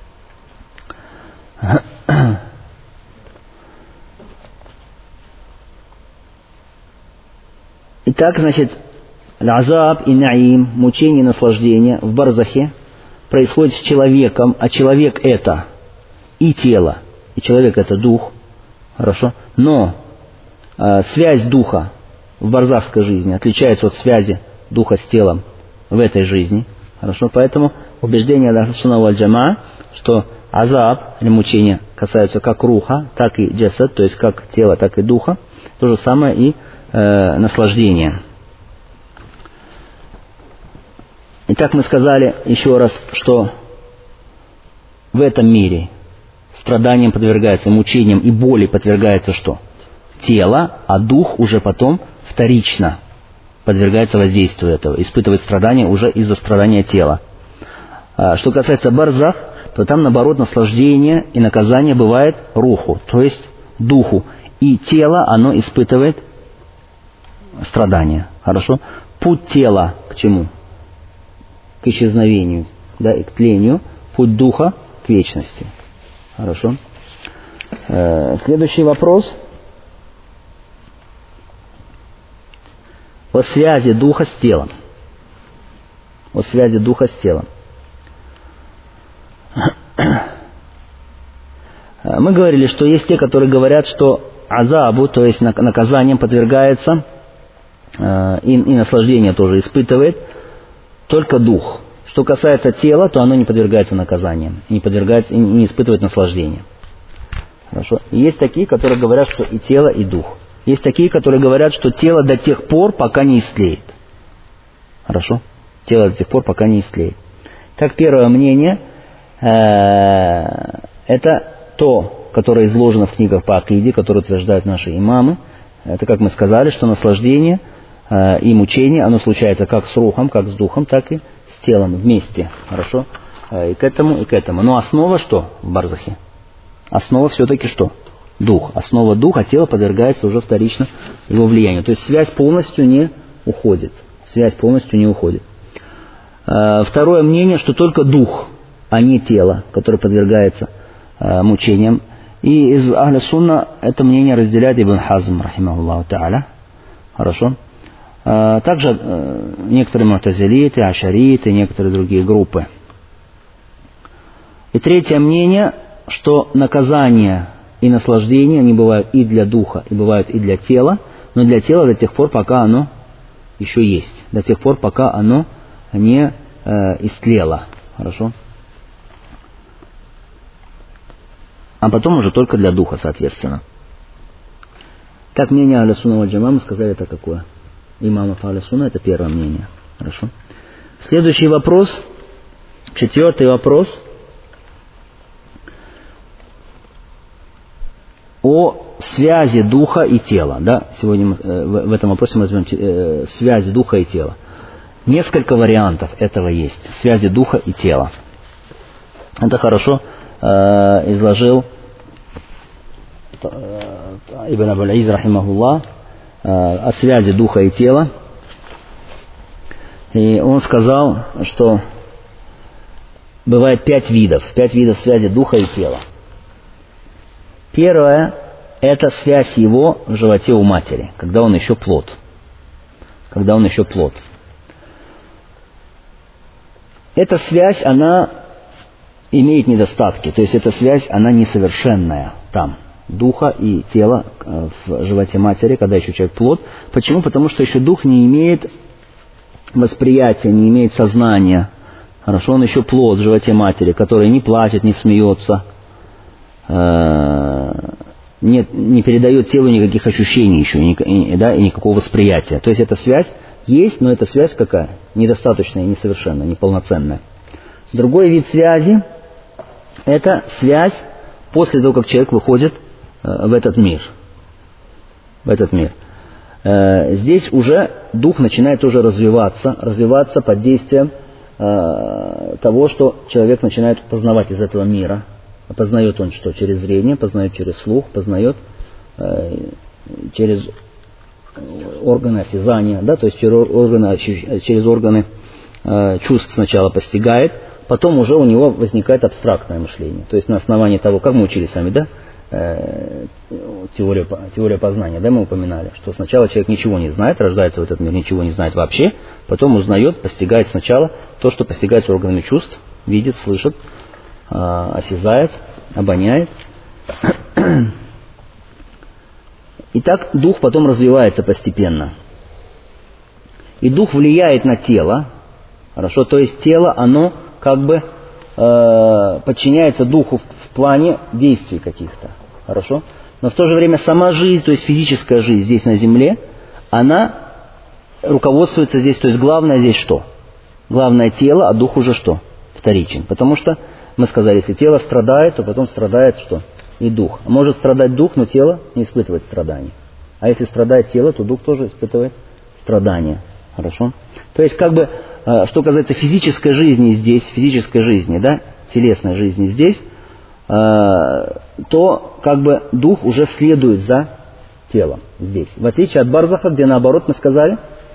Итак, значит, азаб и наим, мучение и наслаждение в барзахе происходит с человеком, а человек это и тело, и человек это дух, хорошо? Но э, связь духа в барзахской жизни отличается от связи духа с телом в этой жизни, хорошо? Поэтому убеждение Ахлю сунна валь джамаа, что азаб или мучение касаются как руха, так и джасад, то есть как тела, так и духа, то же самое и э, наслаждение. Итак, мы сказали еще раз, что в этом мире страданиям подвергается, мучениям и боли подвергается что? Тело, а дух уже потом вторично подвергается воздействию этого, испытывает страдания уже из-за страдания тела. Что касается барзах, то там наоборот наслаждение и наказание бывает руху, то есть духу. И тело, оно испытывает страдания. Хорошо? Путь тела к чему? К исчезновению, да, и к тлению. Путь духа к вечности. Хорошо? Следующий вопрос. О связи духа с телом. О связи духа с телом. Мы говорили, что есть те, которые говорят, что азабу, то есть наказанием подвергается, и, и наслаждение тоже испытывает только дух. Что касается тела, то оно не подвергается наказаниям, не, подвергается, не испытывает наслаждения. Хорошо. И есть такие, которые говорят, что и тело, и дух. Есть такие, которые говорят, что тело до тех пор, пока не истлеет. Хорошо? Тело до тех пор, пока не истлеет. Так, первое мнение, это то, которое изложено в книгах по акиде, которые утверждают наши имамы. Это, как мы сказали, что наслаждение и мучение, оно случается как с рухом, как с духом, так и с телом вместе. Хорошо? И к этому, и к этому. Но основа что в барзахе? Основа все-таки что? Дух. Основа духа, тело подвергается уже вторично его влиянию. То есть связь полностью не уходит. Связь полностью не уходит. Второе мнение, что только дух, а не тело, которое подвергается мучениям. И из Ахля Сунна это мнение разделяет Ибн Хазм, рахимахуллаху та'аля. Хорошо. Также некоторые му'тазилиты, ашариты, некоторые другие группы. И третье мнение, что наказание и наслаждение, они бывают и для духа, и бывают и для тела, но для тела до тех пор, пока оно еще есть, до тех пор, пока оно не э, истлело. Хорошо? А потом уже только для духа, соответственно. Так, мнение Ахля Сунна валь Джамаа, мы сказали, это какое? Имамов Ахля Сунна, это первое мнение. Хорошо? Следующий вопрос, четвертый вопрос. О связи духа и тела. Да? Сегодня мы, э, в, в этом вопросе мы возьмем э, связи духа и тела. Несколько вариантов этого есть. Связи духа и тела. Это хорошо э, изложил э, Ибн Абуль-Из, рахимахуллах, э, о связи духа и тела. И он сказал, что бывает пять видов. Пять видов связи духа и тела. Первое – это связь его в животе у матери, когда он еще плод. Когда он еще плод. Эта связь, она имеет недостатки. То есть эта связь, она несовершенная там. Духа и тела в животе матери, когда еще человек плод. Почему? Потому что еще дух не имеет восприятия, не имеет сознания. Хорошо, он еще плод в животе матери, который не плачет, не смеется. Нет, не передает телу никаких ощущений еще, и, да, и никакого восприятия. То есть эта связь есть, но эта связь какая? Недостаточная, несовершенная, неполноценная. Другой вид связи – это связь после того, как человек выходит в этот мир. В этот мир. Здесь уже дух начинает тоже развиваться, развиваться под действием того, что человек начинает познавать из этого мира. Познает он что? Через зрение, познает через слух, познает э, через органы осязания, да, то есть через органы, через органы э, чувств сначала постигает, потом уже у него возникает абстрактное мышление. То есть на основании того, как мы учили сами, да, э, теория, теория познания, да, мы упоминали, что сначала человек ничего не знает, рождается в этот мир, ничего не знает вообще, потом узнает, постигает сначала то, что постигается органами чувств, видит, слышит, осязает, обоняет. И так дух потом развивается постепенно. И дух влияет на тело. Хорошо, то есть тело, оно как бы э, подчиняется духу в, в плане действий каких-то. Хорошо? Но в то же время сама жизнь, то есть физическая жизнь здесь на земле, она руководствуется здесь, то есть главное здесь что? Главное тело, а дух уже что? Вторичен. Потому что Мы сказали, если тело страдает, то потом страдает что? И дух. Может страдать дух, но тело не испытывает страданий. А если страдает тело, то дух тоже испытывает страдания. Хорошо? То есть, как бы, что касается физической жизни здесь, физической жизни, да, телесной жизни здесь, то как бы дух уже следует за телом здесь. В отличие от барзаха, где наоборот мы сказали,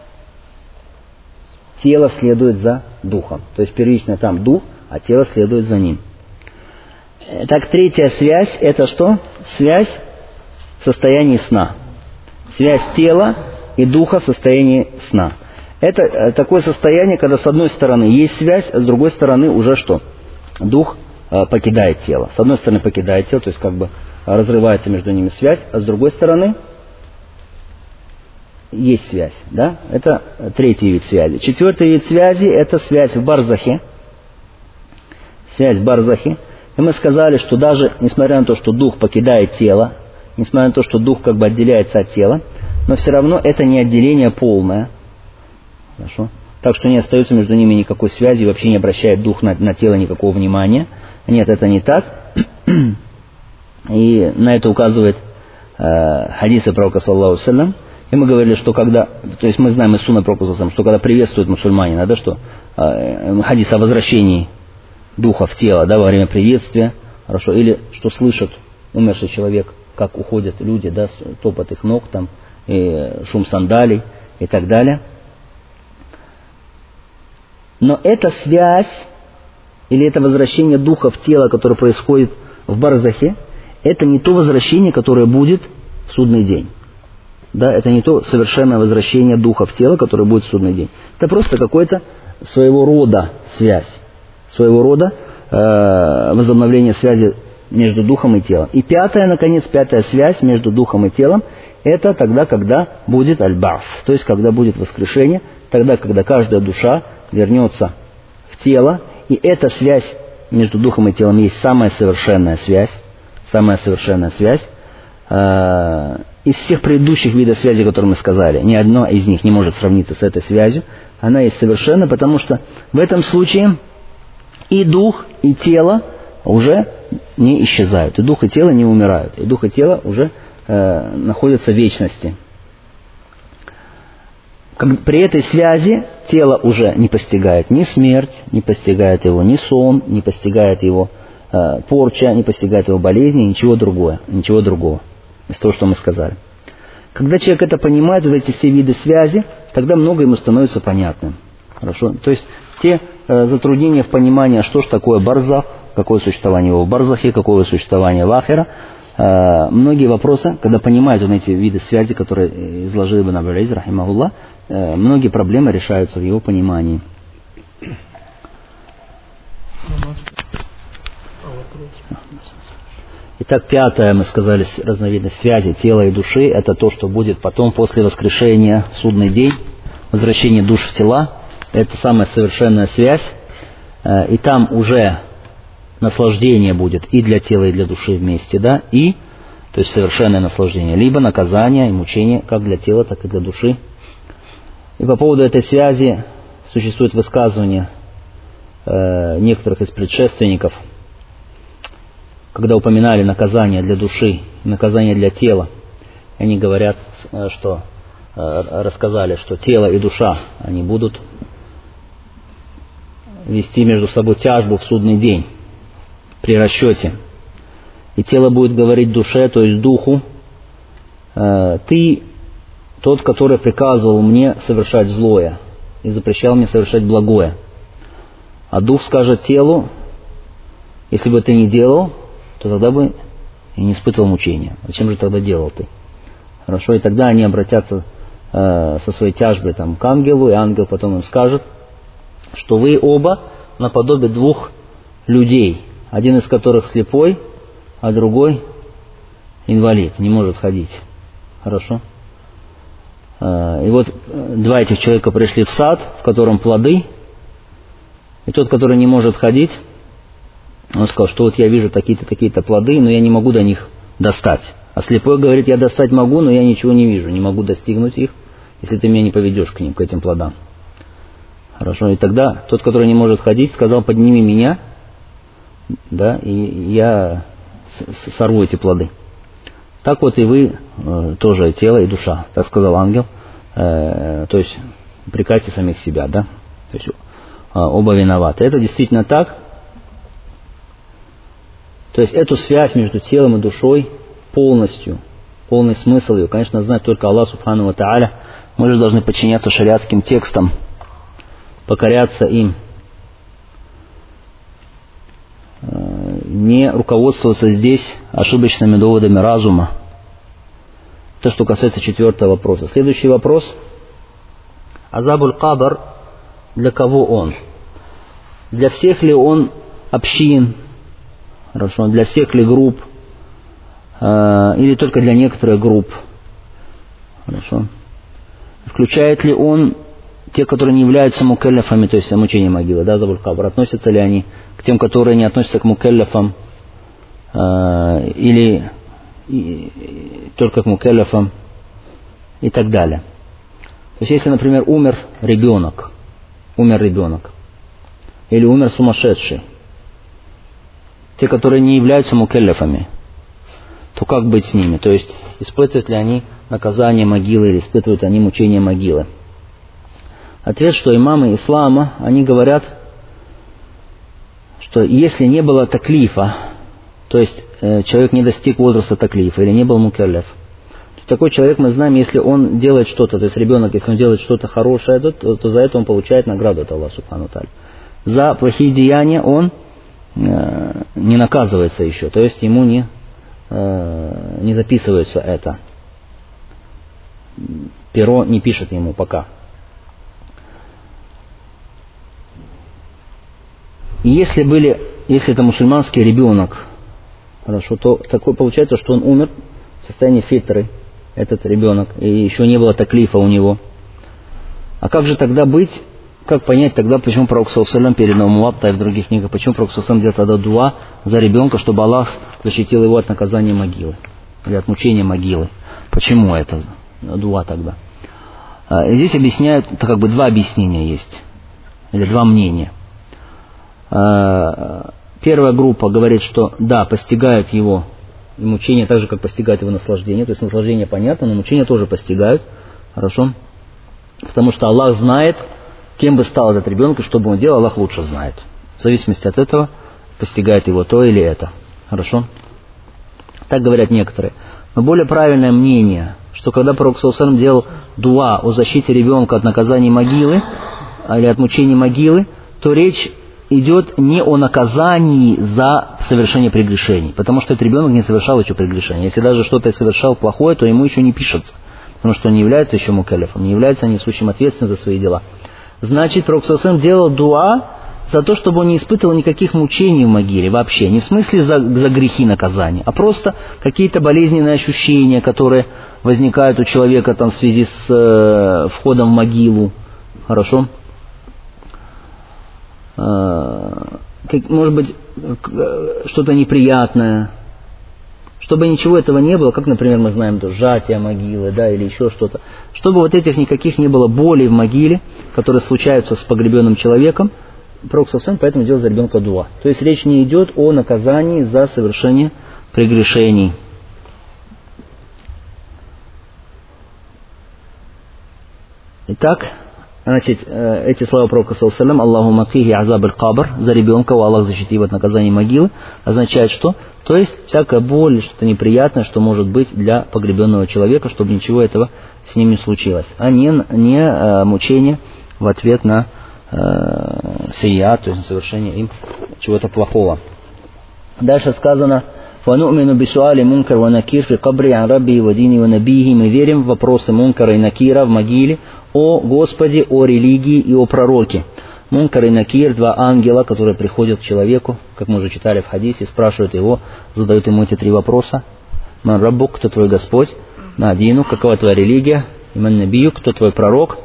тело следует за духом. То есть первично там дух, а тело следует за ним. Так, третья связь, это что? Связь в состоянии сна. Связь тела и духа в состоянии сна. Это такое состояние, когда с одной стороны есть связь, а с другой стороны уже что? Дух э, покидает тело. С одной стороны покидает тело, то есть как бы разрывается между ними связь, а с другой стороны есть связь. Да? Это третий вид связи. Четвертый вид связи – это связь в барзахе. Связь в барзахе. И мы сказали, что даже несмотря на то, что дух покидает тело, несмотря на то, что дух как бы отделяется от тела, но все равно это не отделение полное. Хорошо? Так что не остается между ними никакой связи, вообще не обращает дух на, на тело никакого внимания. Нет, это не так. И на это указывает э, хадисы пророка саллаллаху алейхи вассалям. И мы говорили, что когда, то есть мы знаем из сунны пророка саллаллаху алейхи вассалям, что когда приветствуют мусульманина, да, что э, хадис о возвращении духа в тело, да, во время приветствия, хорошо, или что слышит умерший человек, как уходят люди, да, топот их ног, там, и шум сандалий и так далее. Но эта связь, или это возвращение духа в тело, которое происходит в барзахе, это не то возвращение, которое будет в судный день. Да, это не то совершенное возвращение духа в тело, которое будет в судный день. Это просто какой-то своего рода связь, своего рода э, возобновление связи между духом и телом. И пятая, наконец, пятая связь между духом и телом, это тогда, когда будет аль-ба'с, то есть когда будет воскрешение, тогда, когда каждая душа вернется в тело, и эта связь между духом и телом есть самая совершенная связь, самая совершенная связь. Э, из всех предыдущих видов связи, которые мы сказали, ни одно из них не может сравниться с этой связью. Она есть совершенна, потому что в этом случае и дух, и тело уже не исчезают, и дух и тело не умирают, и дух и тело уже э, находятся в вечности. Как, при этой связи тело уже не постигает ни смерть, не постигает его ни сон, не постигает его э, порча, не постигает его болезни, ничего другого, ничего другого из того, что мы сказали. Когда человек это понимает, вот эти все виды связи, тогда многое ему становится понятным. Хорошо? То есть те э, затруднения в понимании, что же такое барзах, какое существование его в барзахе, какое существование в ахира, э, многие вопросы, когда понимают вот эти виды связи, которые изложил Ибн Абдул-Азиз, рахимахуллах, э, многие проблемы решаются в его понимании. Итак, пятое, мы сказали, разновидность связи тела и души, это то, что будет потом после воскрешения в судный день, возвращение душ в тела. Это самая совершенная связь, и там уже наслаждение будет и для тела, и для души вместе, да, и, то есть совершенное наслаждение, либо наказание и мучение как для тела, так и для души. И по поводу этой связи существует высказывание э, некоторых из предшественников, когда упоминали наказание для души, наказание для тела, они говорят, что э, рассказали, что тело и душа, они будут вести между собой тяжбу в судный день при расчете. И тело будет говорить душе, то есть духу, э, ты тот, который приказывал мне совершать злое и запрещал мне совершать благое. А дух скажет телу, если бы ты не делал, то тогда бы и не испытывал мучения. Зачем же тогда делал ты? Хорошо, и тогда они обратятся э, со своей тяжбой там, к ангелу, и ангел потом им скажет, что вы оба наподобие двух людей, один из которых слепой, а другой инвалид, не может ходить. Хорошо? Э, и вот два этих человека пришли в сад, в котором плоды, и тот, который не может ходить, он сказал, что вот я вижу такие-то, такие-то плоды, но я не могу до них достать. А слепой говорит, я достать могу, но я ничего не вижу, не могу достигнуть их, если ты меня не поведешь к ним, к этим плодам. Хорошо, и тогда тот, который не может ходить, сказал, подними меня, да, и я сорву эти плоды. Так вот и вы э, тоже тело и душа, так сказал ангел, э, то есть упрекайте самих себя, да, то есть э, оба виноваты. Это действительно так. То есть эту связь между телом и душой полностью, полный смысл ее, конечно, знает только Аллах Субхану ва Тааля. Мы же должны подчиняться шариатским текстам, покоряться им, не руководствоваться здесь ошибочными доводами разума. Это что касается четвертого вопроса. Следующий вопрос. Азабуль Кабр, для кого он? Для всех ли он общин? Хорошо. Для всех ли групп? Или только для некоторых групп? Хорошо. Включает ли он те, которые не являются мукеллафами, то есть мучение могилы, да, Азабуль Кабр? Относятся ли они к тем, которые не относятся к мукеллафам, э, или и, и, только к мукеллафам и так далее? То есть если, например, умер ребенок, умер ребенок, или умер сумасшедший, те, которые не являются мукеллафами, то как быть с ними? То есть испытывают ли они наказание могилы или испытывают они мучение могилы? Ответ, что имамы ислама, они говорят, что если не было таклифа, то есть э, человек не достиг возраста таклифа или не был мукеллаф, то такой человек, мы знаем, если он делает что-то, то есть ребенок, если он делает что-то хорошее, то, то, то за это он получает награду от Аллаха Субхану ва Тааля. За плохие деяния он э, не наказывается еще, то есть ему не, э, не записывается это. Перо не пишет ему пока. И если были, если это мусульманский ребенок, хорошо, то такое получается, что он умер в состоянии фитры, этот ребенок, и еще не было таклифа у него. А как же тогда быть, как понять тогда, почему Пророк саллаллаху алейхи ва саллям перед Муатта и в других книгах, почему Пророк саллаллаху алейхи ва саллям делает тогда дуа за ребенка, чтобы Аллах защитил его от наказания могилы, или от мучения могилы? Почему это дуа тогда? Здесь объясняют, это как бы два объяснения есть, или два мнения. Первая группа говорит, что да, постигают его и мучения так же, как постигают его наслаждение. То есть наслаждение понятно, но мучения тоже постигают. Хорошо? Потому что Аллах знает, кем бы стал этот ребенок и что бы он делал, Аллах лучше знает. В зависимости от этого постигает его то или это. Хорошо? Так говорят некоторые. Но более правильное мнение, что когда Пророк саллаллаху алейхи ва саллям делал дуа о защите ребенка от наказания могилы или от мучения могилы, то речь идет не о наказании за совершение прегрешений, потому что этот ребенок не совершал еще прегрешения. Если даже что-то совершал плохое, то ему еще не пишется, потому что он не является еще мукеллафом, не является несущим ответственность за свои дела. Значит, Пророк саллаллаху алейхи ва саллям делал дуа за то, чтобы он не испытывал никаких мучений в могиле вообще, не в смысле за, за грехи наказания, а просто какие-то болезненные ощущения, которые возникают у человека там, в связи с э, входом в могилу. Хорошо? Может быть, что-то неприятное, чтобы ничего этого не было, как, например, мы знаем, то сжатие могилы, да, или еще что-то, чтобы вот этих никаких не было болей в могиле, которые случаются с погребенным человеком. Пророк саллаллаху алейхи ва саллям поэтому делал за ребенка дуа. То есть речь не идет о наказании за совершение прегрешений. Итак, значит, эти слова пророка саллаллаху алейхи ва саллям, Аллаху макихи азаб аль-кабр, за ребенка, у Аллах защити его от наказания могилы, означает что? То есть всякая боль, что-то неприятное, что может быть для погребенного человека, чтобы ничего этого с ним не случилось, а не, не э, мучение в ответ на э, сия, то есть на совершение им чего-то плохого. Дальше сказано: «Фану'мину бисуали мункар ва накир фи кабри ан рабби ва дини ва набихи». Мы верим в вопросы мункара и накира в могиле, о Господе, о религии и о пророке. Мункар и накир, два ангела, которые приходят к человеку, как мы уже читали в хадисе, спрашивают его, задают ему эти три вопроса. Ман раббук, кто твой Господь? Мадину, какова твоя религия? Иман набию, кто твой пророк?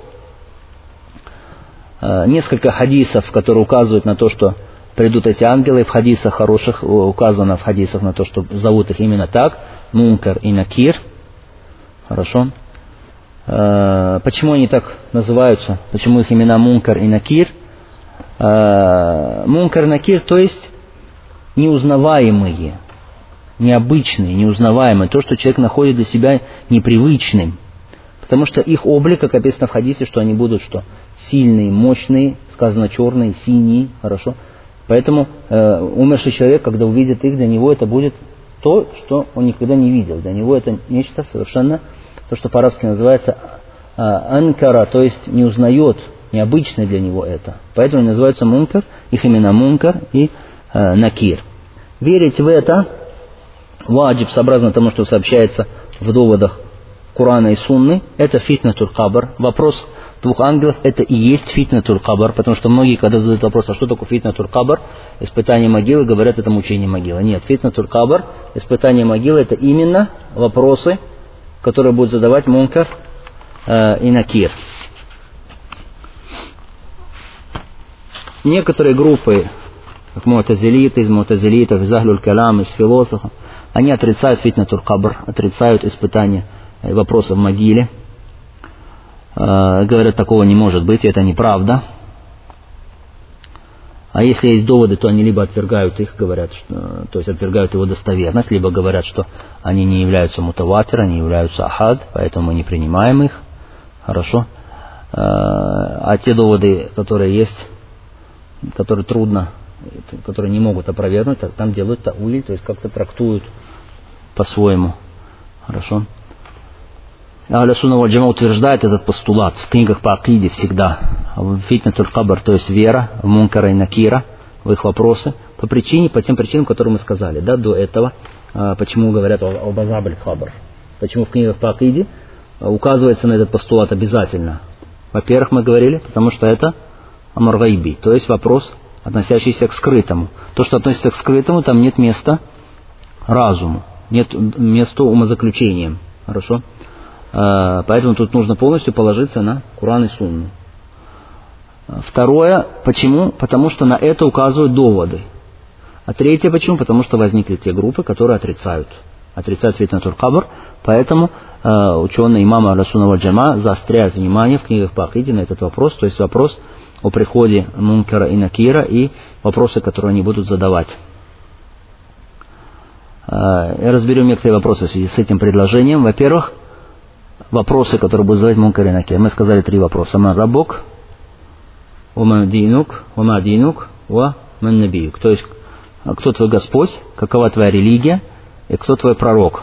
Несколько хадисов, которые указывают на то, что придут эти ангелы. В хадисах хороших указано в хадисах на то, что зовут их именно так. Мункар и накир. Хорошо. Почему они так называются? Почему их имена Мункар и Накир? Мункар и Накир, то есть неузнаваемые, необычные, неузнаваемые, то, что человек находит для себя непривычным. Потому что их облик, как описано в хадисе, что они будут что? Сильные, мощные, сказано черные, синие, хорошо. Поэтому э, умерший человек, когда увидит их, для него это будет то, что он никогда не видел. Для него это нечто совершенно, то, что по-арабски называется э, анкара, то есть не узнает, необычное для него это. Поэтому они называются мункар, их имена мункар и э, накир. Верить в это ваджиб, сообразно тому, что сообщается в доводах Корана и Сунны, это фитнатуль кабр. Вопрос двух ангелов это и есть фитнатуль кабр, потому что многие, когда задают вопрос, а что такое фитнатуль кабр, испытание могилы, говорят, это мучение могилы. Нет, фитнатуль кабр, испытание могилы, это именно вопросы, которые будут задавать мункар э, и накир. Некоторые группы, как му'тазилиты, из му'тазилитов, из ахлюль калам, из философов, они отрицают фитнатуль кабр, отрицают испытание вопросы в могиле. Э, говорят, такого не может быть, это неправда. А если есть доводы, то они либо отвергают их, говорят, что, то есть отвергают его достоверность, либо говорят, что они не являются мутаватир, они являются ахад, поэтому мы не принимаем их. Хорошо. Э, а те доводы, которые есть, которые трудно, которые не могут опровергнуть, там делают тауиль, то есть как-то трактуют по-своему. Хорошо. Ахлю сунна валь джама утверждает этот постулат в книгах по акиде всегда. Фитнатуль кабр, то есть вера в мункара и накира, в их вопросы, по причине, по тем причинам, которые мы сказали, да, до этого, почему говорят об азабель кабр. Почему в книгах по акиде указывается на этот постулат обязательно. Во-первых, мы говорили, потому что это амар гайби, то есть вопрос, относящийся к скрытому. То, что относится к скрытому, там нет места разуму, нет места умозаключениям. Хорошо? Поэтому тут нужно полностью положиться на Коран и Сунну. Второе, почему? Потому что на это указывают доводы. А третье, почему? Потому что возникли те группы, которые отрицают. Отрицают фитнатуль кабр. Поэтому э, ученые имама ахлю сунна валь джама заостряют внимание в книгах по акиде на этот вопрос. То есть вопрос о приходе мункара и накира и вопросы, которые они будут задавать. Э, разберем некоторые вопросы в связи с этим предложением. Во-первых, вопросы, которые будут задавать мункар и накир. Мы сказали три вопроса. Ман раббук, ва ман динук, ва ма динук, ва ман набиюк. То есть, кто твой Господь, какова твоя религия и кто твой пророк.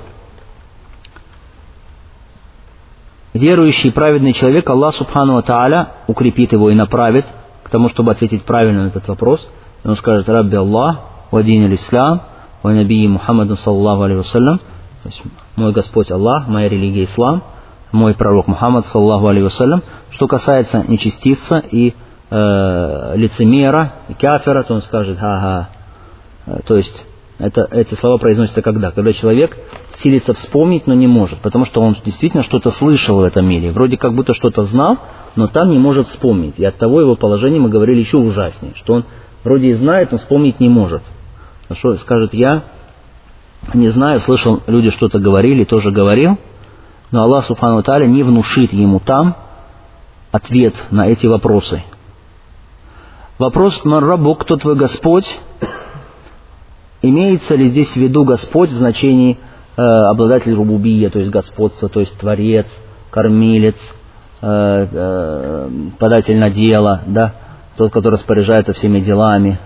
Верующий и праведный человек, Аллах субхану ва тааля укрепит его и направит к тому, чтобы ответить правильно на этот вопрос. И он скажет: Рабби Аллах, ва дин аль-Ислам, ва набии Мухаммаду саллаллаху алейхи вассалям. Мой Господь Аллах, моя религия ислам, мой пророк Мухаммад саллаллаху алейхи вассалям. Что касается нечестивца и э, лицемера, и кафира, то он скажет ха-ха. То есть это, эти слова произносятся когда? Когда человек силится вспомнить, но не может, потому что он действительно что-то слышал в этом мире, вроде как будто что-то знал, но там не может вспомнить. И от того его положение мы говорили еще ужаснее, что он вроде и знает, но вспомнить не может. Хорошо, скажет: я не знаю, слышал, люди что-то говорили, тоже говорил, но Аллах субхану ва тааля не внушит ему там ответ на эти вопросы. Вопрос ман раббук, кто твой Господь? Имеется ли здесь в виду Господь в значении э, обладатель рубубия, то есть господство, то есть творец, кормилец, э, э, податель на дело, да, тот, который распоряжается всеми делами?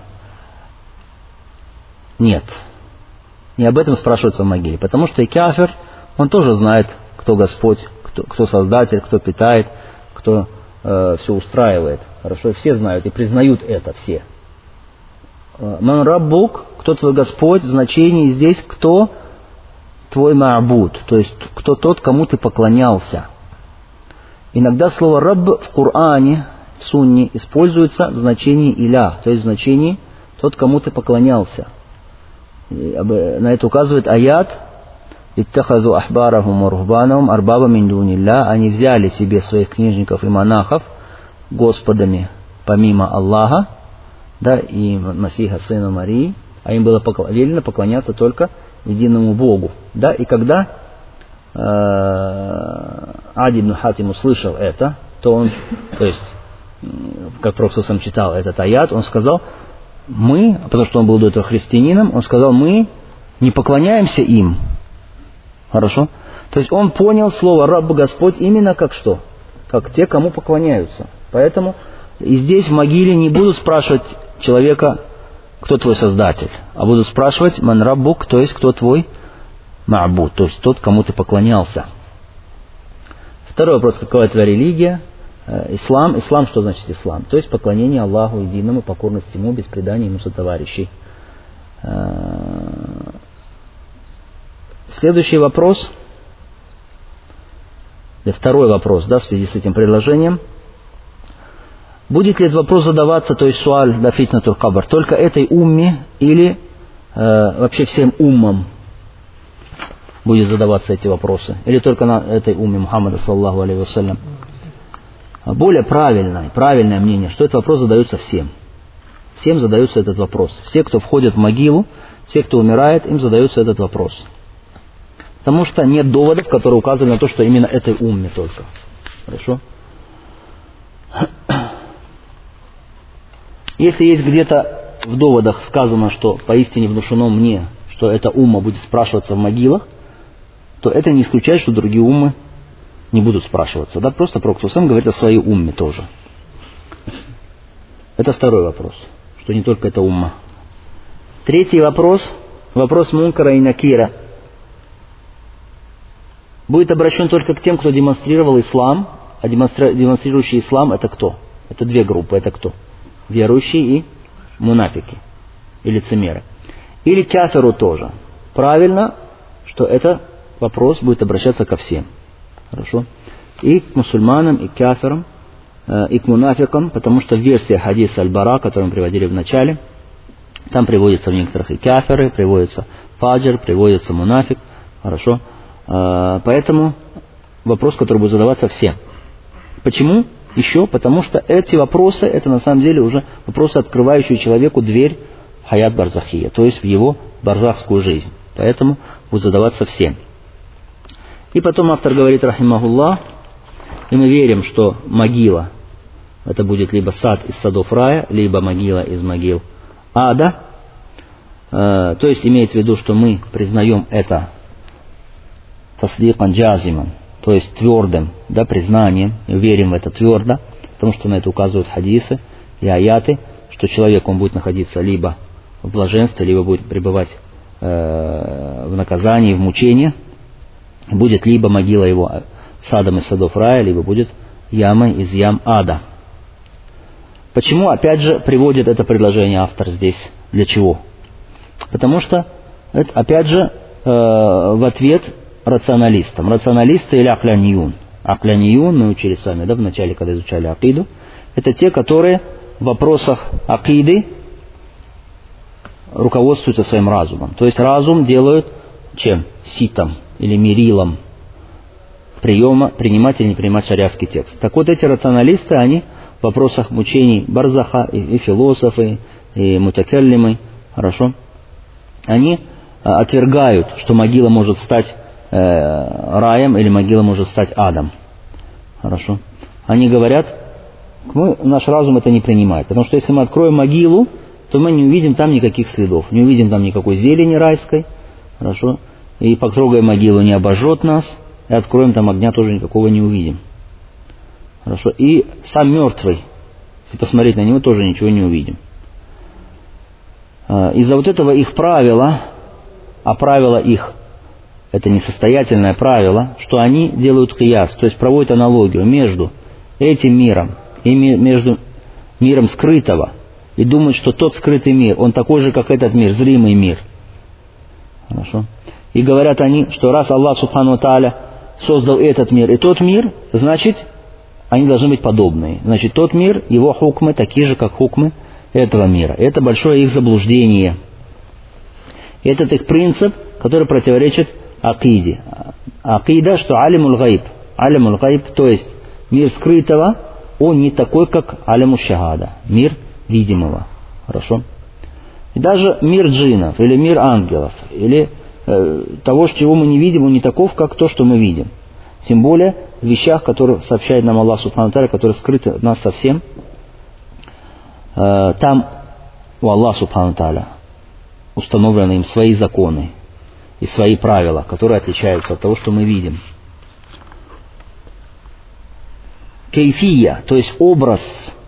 Нет. Не об этом спрашивается в могиле, потому что и кафир, он тоже знает, кто Господь, кто, кто Создатель, кто питает, кто э, все устраивает. Хорошо, все знают и признают это все. Ман раббук, кто твой Господь, в значении здесь кто твой ма'буд, то есть кто тот, кому ты поклонялся. Иногда слово рабб в Коране, в Сунне используется в значении илях, то есть в значении тот, кому ты поклонялся. На это указывает аят: «Иттахазу ахбарахум ва рухбанахум арбаба мин дунилля». Они взяли себе своих книжников и монахов господами помимо Аллаха, да, и Масиха, сына Марии, а им было покла- велено поклоняться только единому Богу. Да, и когда э, Ади ибн Хатим услышал это, то он, то есть, как Пророк сам читал этот аят, он сказал: мы, потому что он был до этого христианином, он сказал, мы не поклоняемся им. Хорошо? То есть он понял слово «Рабб» Господь именно как что? Как те, кому поклоняются. Поэтому и здесь в могиле не будут спрашивать человека, кто твой создатель, а будут спрашивать «Ман Раббук», то есть кто твой ма'буд, то есть тот, кому ты поклонялся. Второй вопрос, какова твоя религия? Ислам. Ислам, что значит ислам? То есть поклонение Аллаху единому, покорность Ему, без предания Ему сотоварищей. Следующий вопрос, или второй вопрос, да, в связи с этим предложением. Будет ли этот вопрос задаваться, то есть суаль да фитнатуль кабр, только этой умме или э, вообще всем уммам будет задаваться эти вопросы? Или только на этой умме Мухаммада саллаллаху алейхи вассалям? Более правильное, правильное мнение, что этот вопрос задается всем. Всем задается этот вопрос. Все, кто входит в могилу, все, кто умирает, им задается этот вопрос. Потому что нет доводов, которые указывают на то, что именно этой умме только. Хорошо? Если есть где-то в доводах сказано, что поистине внушено мне, что эта умма будет спрашиваться в могилах, то это не исключает, что другие уммы не будут спрашиваться. Да? Просто Пророк сам говорит о своей умме тоже. Это второй вопрос, что не только эта умма. Третий вопрос, вопрос Мункара и Накира, будет обращен только к тем, кто демонстрировал ислам, а демонстри... демонстрирующий ислам это кто? Это две группы, это кто? Верующие и мунафики, и лицемеры. Или кафиру тоже. Правильно, что этот вопрос будет обращаться ко всем. Хорошо? И к мусульманам, и к кафирам, и к мунафикам, потому что в версии хадиса Аль-Бара, которую мы приводили в начале, там приводится в некоторых и кафиры, приводится фаджр, приводится мунафик. Хорошо? Поэтому вопрос, который будет задаваться всем. Почему? Еще потому что эти вопросы, это на самом деле уже вопросы, открывающие человеку дверь в хаят барзахия, то есть в его барзахскую жизнь. Поэтому будут задаваться всем. И потом автор говорит, рахимахуллах, и мы верим, что могила, это будет либо сад из садов рая, либо могила из могил ада. Э, то есть имеется в виду, что мы признаем это тасликан джазиман, то есть твердым, да, признанием, и верим в это твердо, потому что на это указывают хадисы и аяты, что человек, он будет находиться либо в блаженстве, либо будет пребывать э, в наказании, в мучении, будет либо могила его садом из садов рая, либо будет ямой из ям ада. Почему, опять же, приводит это предложение автор здесь? Для чего? Потому что это, опять же, э, в ответ рационалистам. Рационалисты или акляниюн. Акляниюн, мы учили с вами, да, в начале, когда изучали акиду, это те, которые в вопросах акиды руководствуются своим разумом. То есть разум делают чем? Ситом или мерилом приема, принимать или не принимать шариатский текст. Так вот, эти рационалисты, они в вопросах мучений барзаха, и, и философы, и мутакаллимы, хорошо, они а, отвергают, что могила может стать э, раем или могила может стать адом. Хорошо. Они говорят, мы, наш разум это не принимает, потому что если мы откроем могилу, то мы не увидим там никаких следов, не увидим там никакой зелени райской, хорошо, и потрогаем могилу, не обожжет нас, и откроем там огня, тоже никакого не увидим. Хорошо. И сам мертвый, если посмотреть на него, тоже ничего не увидим. Из-за вот этого их правила, а правило их, это несостоятельное правило, что они делают кияс, то есть проводят аналогию между этим миром и между миром скрытого, и думают, что тот скрытый мир, он такой же, как этот мир, зримый мир. Хорошо. И говорят они, что раз Аллах Субхану ва Тааля создал этот мир и тот мир, значит, они должны быть подобные. Значит, тот мир, его хукмы такие же, как хукмы этого мира. Это большое их заблуждение. Этот их принцип, который противоречит акиде. Акида, что алимул гайб. Алимул гайб, то есть мир скрытого, он не такой, как алиму шахада. Мир видимого. Хорошо? И даже мир джиннов, или мир ангелов, или э, того, чего мы не видим, он не таков, как то, что мы видим. Тем более в вещах, которые сообщает нам Аллах Субхану ва Тааля, которые скрыты от нас совсем. Э, там у Аллаха Субхану Тааля установлены им свои законы и свои правила, которые отличаются от того, что мы видим. Кейфия, то есть образ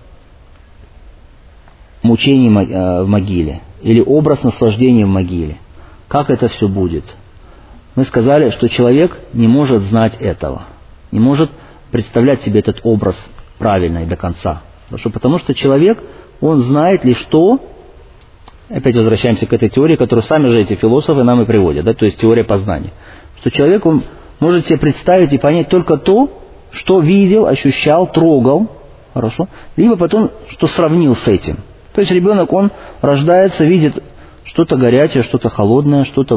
мучений в могиле или образ наслаждения в могиле. Как это все будет? Мы сказали, что человек не может знать этого, не может представлять себе этот образ правильно и до конца. Хорошо? Потому что человек, он знает лишь то, опять возвращаемся к этой теории, которую сами же эти философы нам и приводят, да, то есть теория познания, что человек, он может себе представить и понять только то, что видел, ощущал, трогал, хорошо, либо потом, что сравнил с этим. То есть ребенок, он рождается, видит что-то горячее, что-то холодное, что-то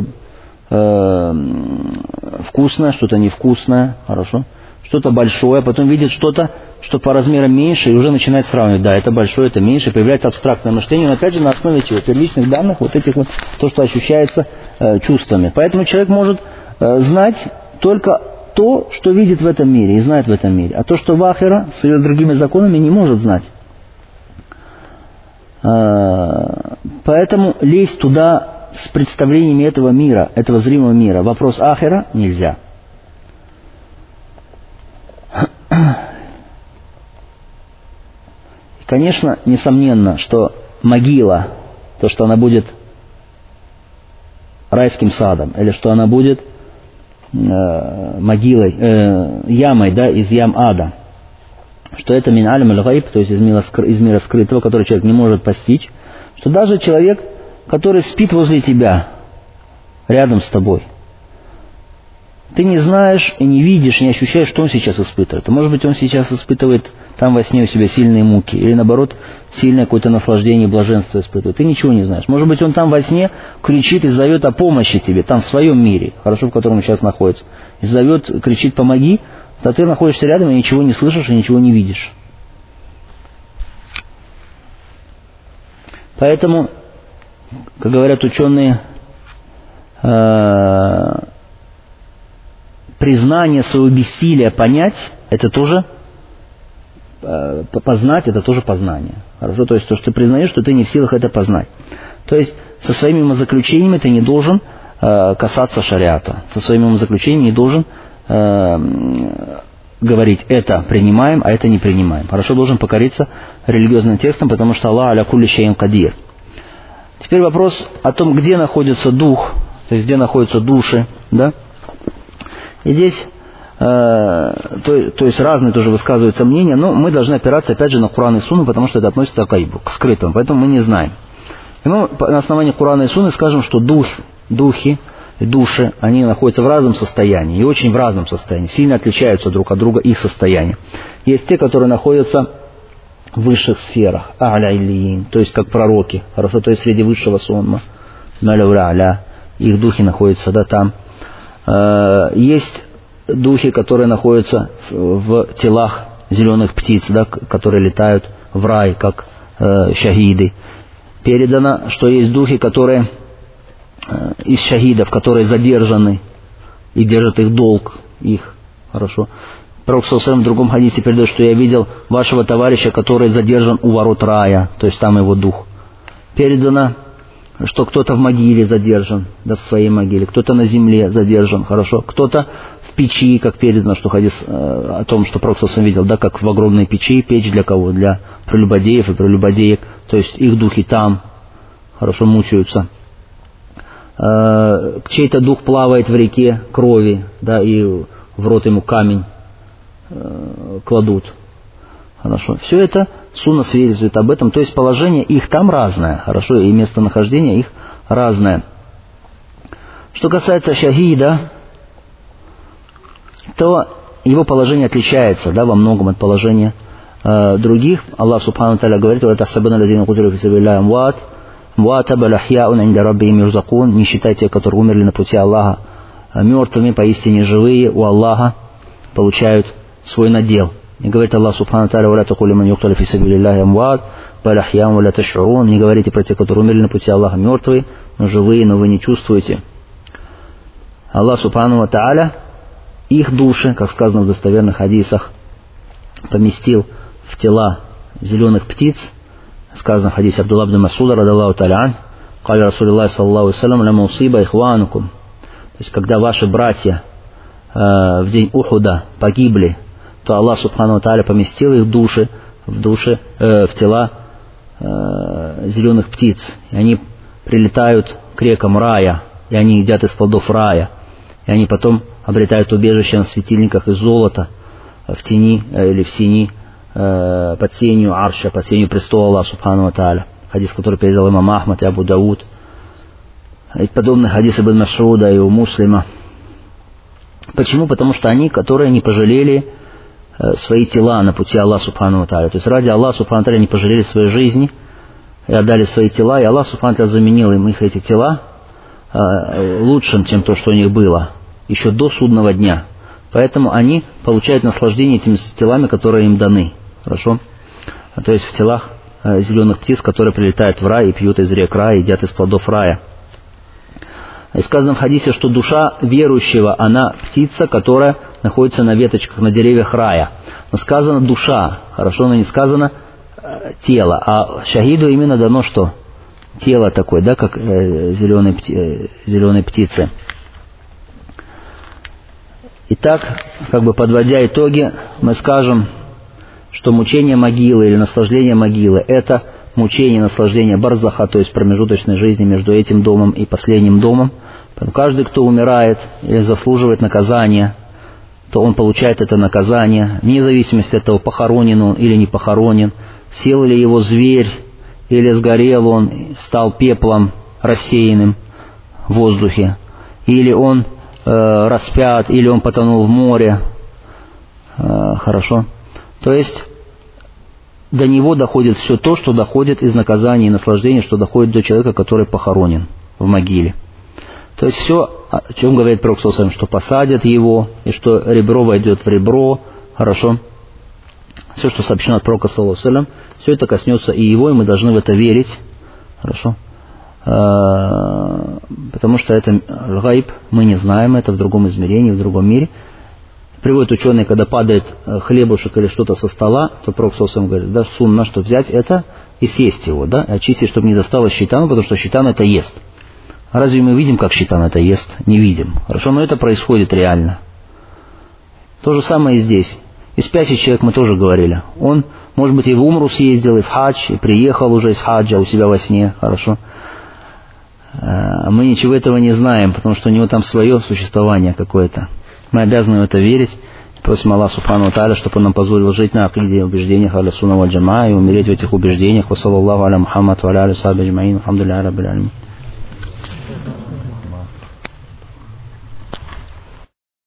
э, вкусное, что-то невкусное, хорошо, что-то большое, потом видит что-то, что по размерам меньше, и уже начинает сравнивать, да, это большое, это меньше, появляется абстрактное мышление, но опять же на основе чего? Первичных данных, вот этих вот, то, что ощущается э, чувствами. Поэтому человек может э, знать только то, что видит в этом мире и знает в этом мире, а то, что в ахира с ее другими законами, не может знать. Поэтому лезть туда с представлениями этого мира, этого зримого мира, вопрос ахира нельзя. Конечно, несомненно, что могила, то, что она будет райским садом, или что она будет э, могилой, э, ямой, да, из ям ада, что это мин алим аль-гайб, то есть из мира, из мира скрытого, который человек не может постичь, что даже человек, который спит возле тебя, рядом с тобой, ты не знаешь и не видишь, не ощущаешь, что он сейчас испытывает. А может быть, он сейчас испытывает там во сне у себя сильные муки, или наоборот, сильное какое-то наслаждение, блаженство испытывает. Ты ничего не знаешь. Может быть, он там во сне кричит и зовет о помощи тебе, там в своем мире, хорошо, в котором он сейчас находится, и зовет, кричит «помоги», а ты находишься рядом и ничего не слышишь и ничего не видишь. Поэтому, как говорят ученые, признание своего бессилия понять, это тоже познать, это тоже познание. Хорошо? То есть то, что ты признаешь, что ты не в силах это познать. То есть со своими умозаключениями ты не должен касаться шариата. Со своими умозаключениями не должен говорить, это принимаем, а это не принимаем. Хорошо, должен покориться религиозным текстам, потому что Аллах аля кулли шейин кадир. Теперь вопрос о том, где находится дух, то есть где находятся души, да? И здесь, э, то, то есть разные тоже высказываются мнения, но мы должны опираться опять же на Куран и Сунну, потому что это относится к гайбу, к скрытому, поэтому мы не знаем. И мы на основании Курана и Сунны скажем, что дух, духи, души, они находятся в разном состоянии, и очень в разном состоянии, сильно отличаются друг от друга их состояния. Есть те, которые находятся в высших сферах, а'ля иллиин, то есть как пророки, хорошо, то есть среди высшего сонма, наля, их духи находятся, да, там. Есть духи, которые находятся в телах зеленых птиц, да, которые летают в рай, как э, шахиды. Передано, что есть духи, которые э, из шахидов, которые задержаны и держат их долг, их, хорошо. Пророк саллаллаху алейхи ва саллям в другом хадисе передает, что я видел вашего товарища, который задержан у ворот рая, то есть там его дух. Передано, что кто-то в могиле задержан, да, в своей могиле, кто-то на земле задержан, хорошо, кто-то в печи, как передано, что хадис э, о том, что Пророк саллаллаху алейхи ва саллям видел, да, как в огромной печи, печь для кого? Для прелюбодеев и прелюбодеек, то есть их духи там, хорошо, мучаются. Э, чей-то дух плавает в реке крови, да, и в рот ему камень э, кладут. Хорошо. Все это Сунна свидетельствует об этом, то есть положение их там разное, хорошо, и местонахождение их разное. Что касается шахида, то его положение отличается, да, во многом от положения э, других. Аллах Субхану ва Тааля говорит: «Ва тахсабанна лазина кутилу фи сабилиллахи амват, амвата баль ахьяун инда раббихим юрзакун». Не считайте, которые умерли на пути Аллаха мертвыми, поистине живые у Аллаха получают свой надел. И говорит Аллах Субхану ва Тааля: «Ва ла такулу ман юкталу фи сабилиллахи амват, баль ахьяун ва ла таш'урун». Не говорите про тех, которые умерли на пути Аллаха мертвые, но живые, но вы не чувствуете. Аллах Субхану ва Тааля их души, как сказано в достоверных хадисах, поместил в тела зеленых птиц, Сказано в хадисе Абдулла ибн Масуда, радаллаху та'аля ан, «Кали Расулиллах саллаллаху салям, ля мусиба ихванукум». То есть, когда ваши братья э, в день Ухуда погибли, то Аллах субхану ва тааля поместил их души в души, э, в тела э, зеленых птиц. И они прилетают к рекам рая, и они едят из плодов рая. И они потом обретают убежище на светильниках из золота, в тени э, или в сени, э, под сенью арша, под сенью престола Аллаха субхану ва тааля. Хадис, который передал имам Ахмад и Абу Дауд. И подобный хадис ибн Мас'уда и у Муслима. Почему? Потому что они, которые не пожалели э, свои тела на пути Аллаха субхану ва тааля. То есть ради Аллаха субхану ва тааля не пожалели своей жизни и отдали свои тела, и Аллах субхану ва тааля заменил им их эти тела э, лучшим, чем то, что у них было, еще до судного дня. Поэтому они получают наслаждение этими телами, которые им даны. Хорошо? То есть в телах э, зеленых птиц, которые прилетают в рай и пьют из рек рая, едят из плодов рая. И сказано в хадисе, что душа верующего, она птица, которая находится на веточках, на деревьях рая. Но сказано душа, хорошо, но не сказано э, тело. А шахиду именно дано что? Тело такое, да, как э, зеленой, пти, э, зеленой птицы. Итак, как бы подводя итоги, мы скажем, что мучение могилы или наслаждение могилы – это мучение, наслаждение барзаха, то есть промежуточной жизни между этим домом и последним домом. Поэтому каждый, кто умирает или заслуживает наказания, то он получает это наказание, вне зависимости от того, похоронен он или не похоронен, сел ли его зверь, или сгорел он, стал пеплом рассеянным в воздухе, или он э, распят, или он потонул в море. Э, хорошо. То есть до него доходит все то, что доходит из наказания и наслаждения, что доходит до человека, который похоронен в могиле. То есть все, о чем говорит Пророк саллаллаху алейхи ва саллям, что посадят его, и что ребро войдет в ребро, хорошо. Все, что сообщено от Пророка саллаллаху алейхи ва саллям, все это коснется и его, и мы должны в это верить, хорошо. Потому что это гайб, мы не знаем это в другом измерении, в другом мире. Приводят ученые, когда падает хлебушек или что-то со стола, то Пророк саллаллаху алейхи ва саллям говорит, да, сунна, что взять это и съесть его, да, и очистить, чтобы не досталось шайтану, потому что шайтан это ест. Разве мы видим, как шайтан это ест? Не видим. Хорошо, но это происходит реально. То же самое и здесь. И спящий человек, мы тоже говорили, он, может быть, и в Умру съездил, и в хадж, и приехал уже из хаджа у себя во сне, хорошо. Мы ничего этого не знаем, потому что у него там свое существование какое-то. Мы обязаны в это верить. Просим Аллаха субхану ва тааля, чтобы Он нам позволил жить на акиде и убеждениях ахля сунна валь джамаа и умереть в этих убеждениях. Ва саллаллаху аля Мухаммад ва аля алихи ва сахбихи аджмаин. Алхамдулиллахи раббил алямин.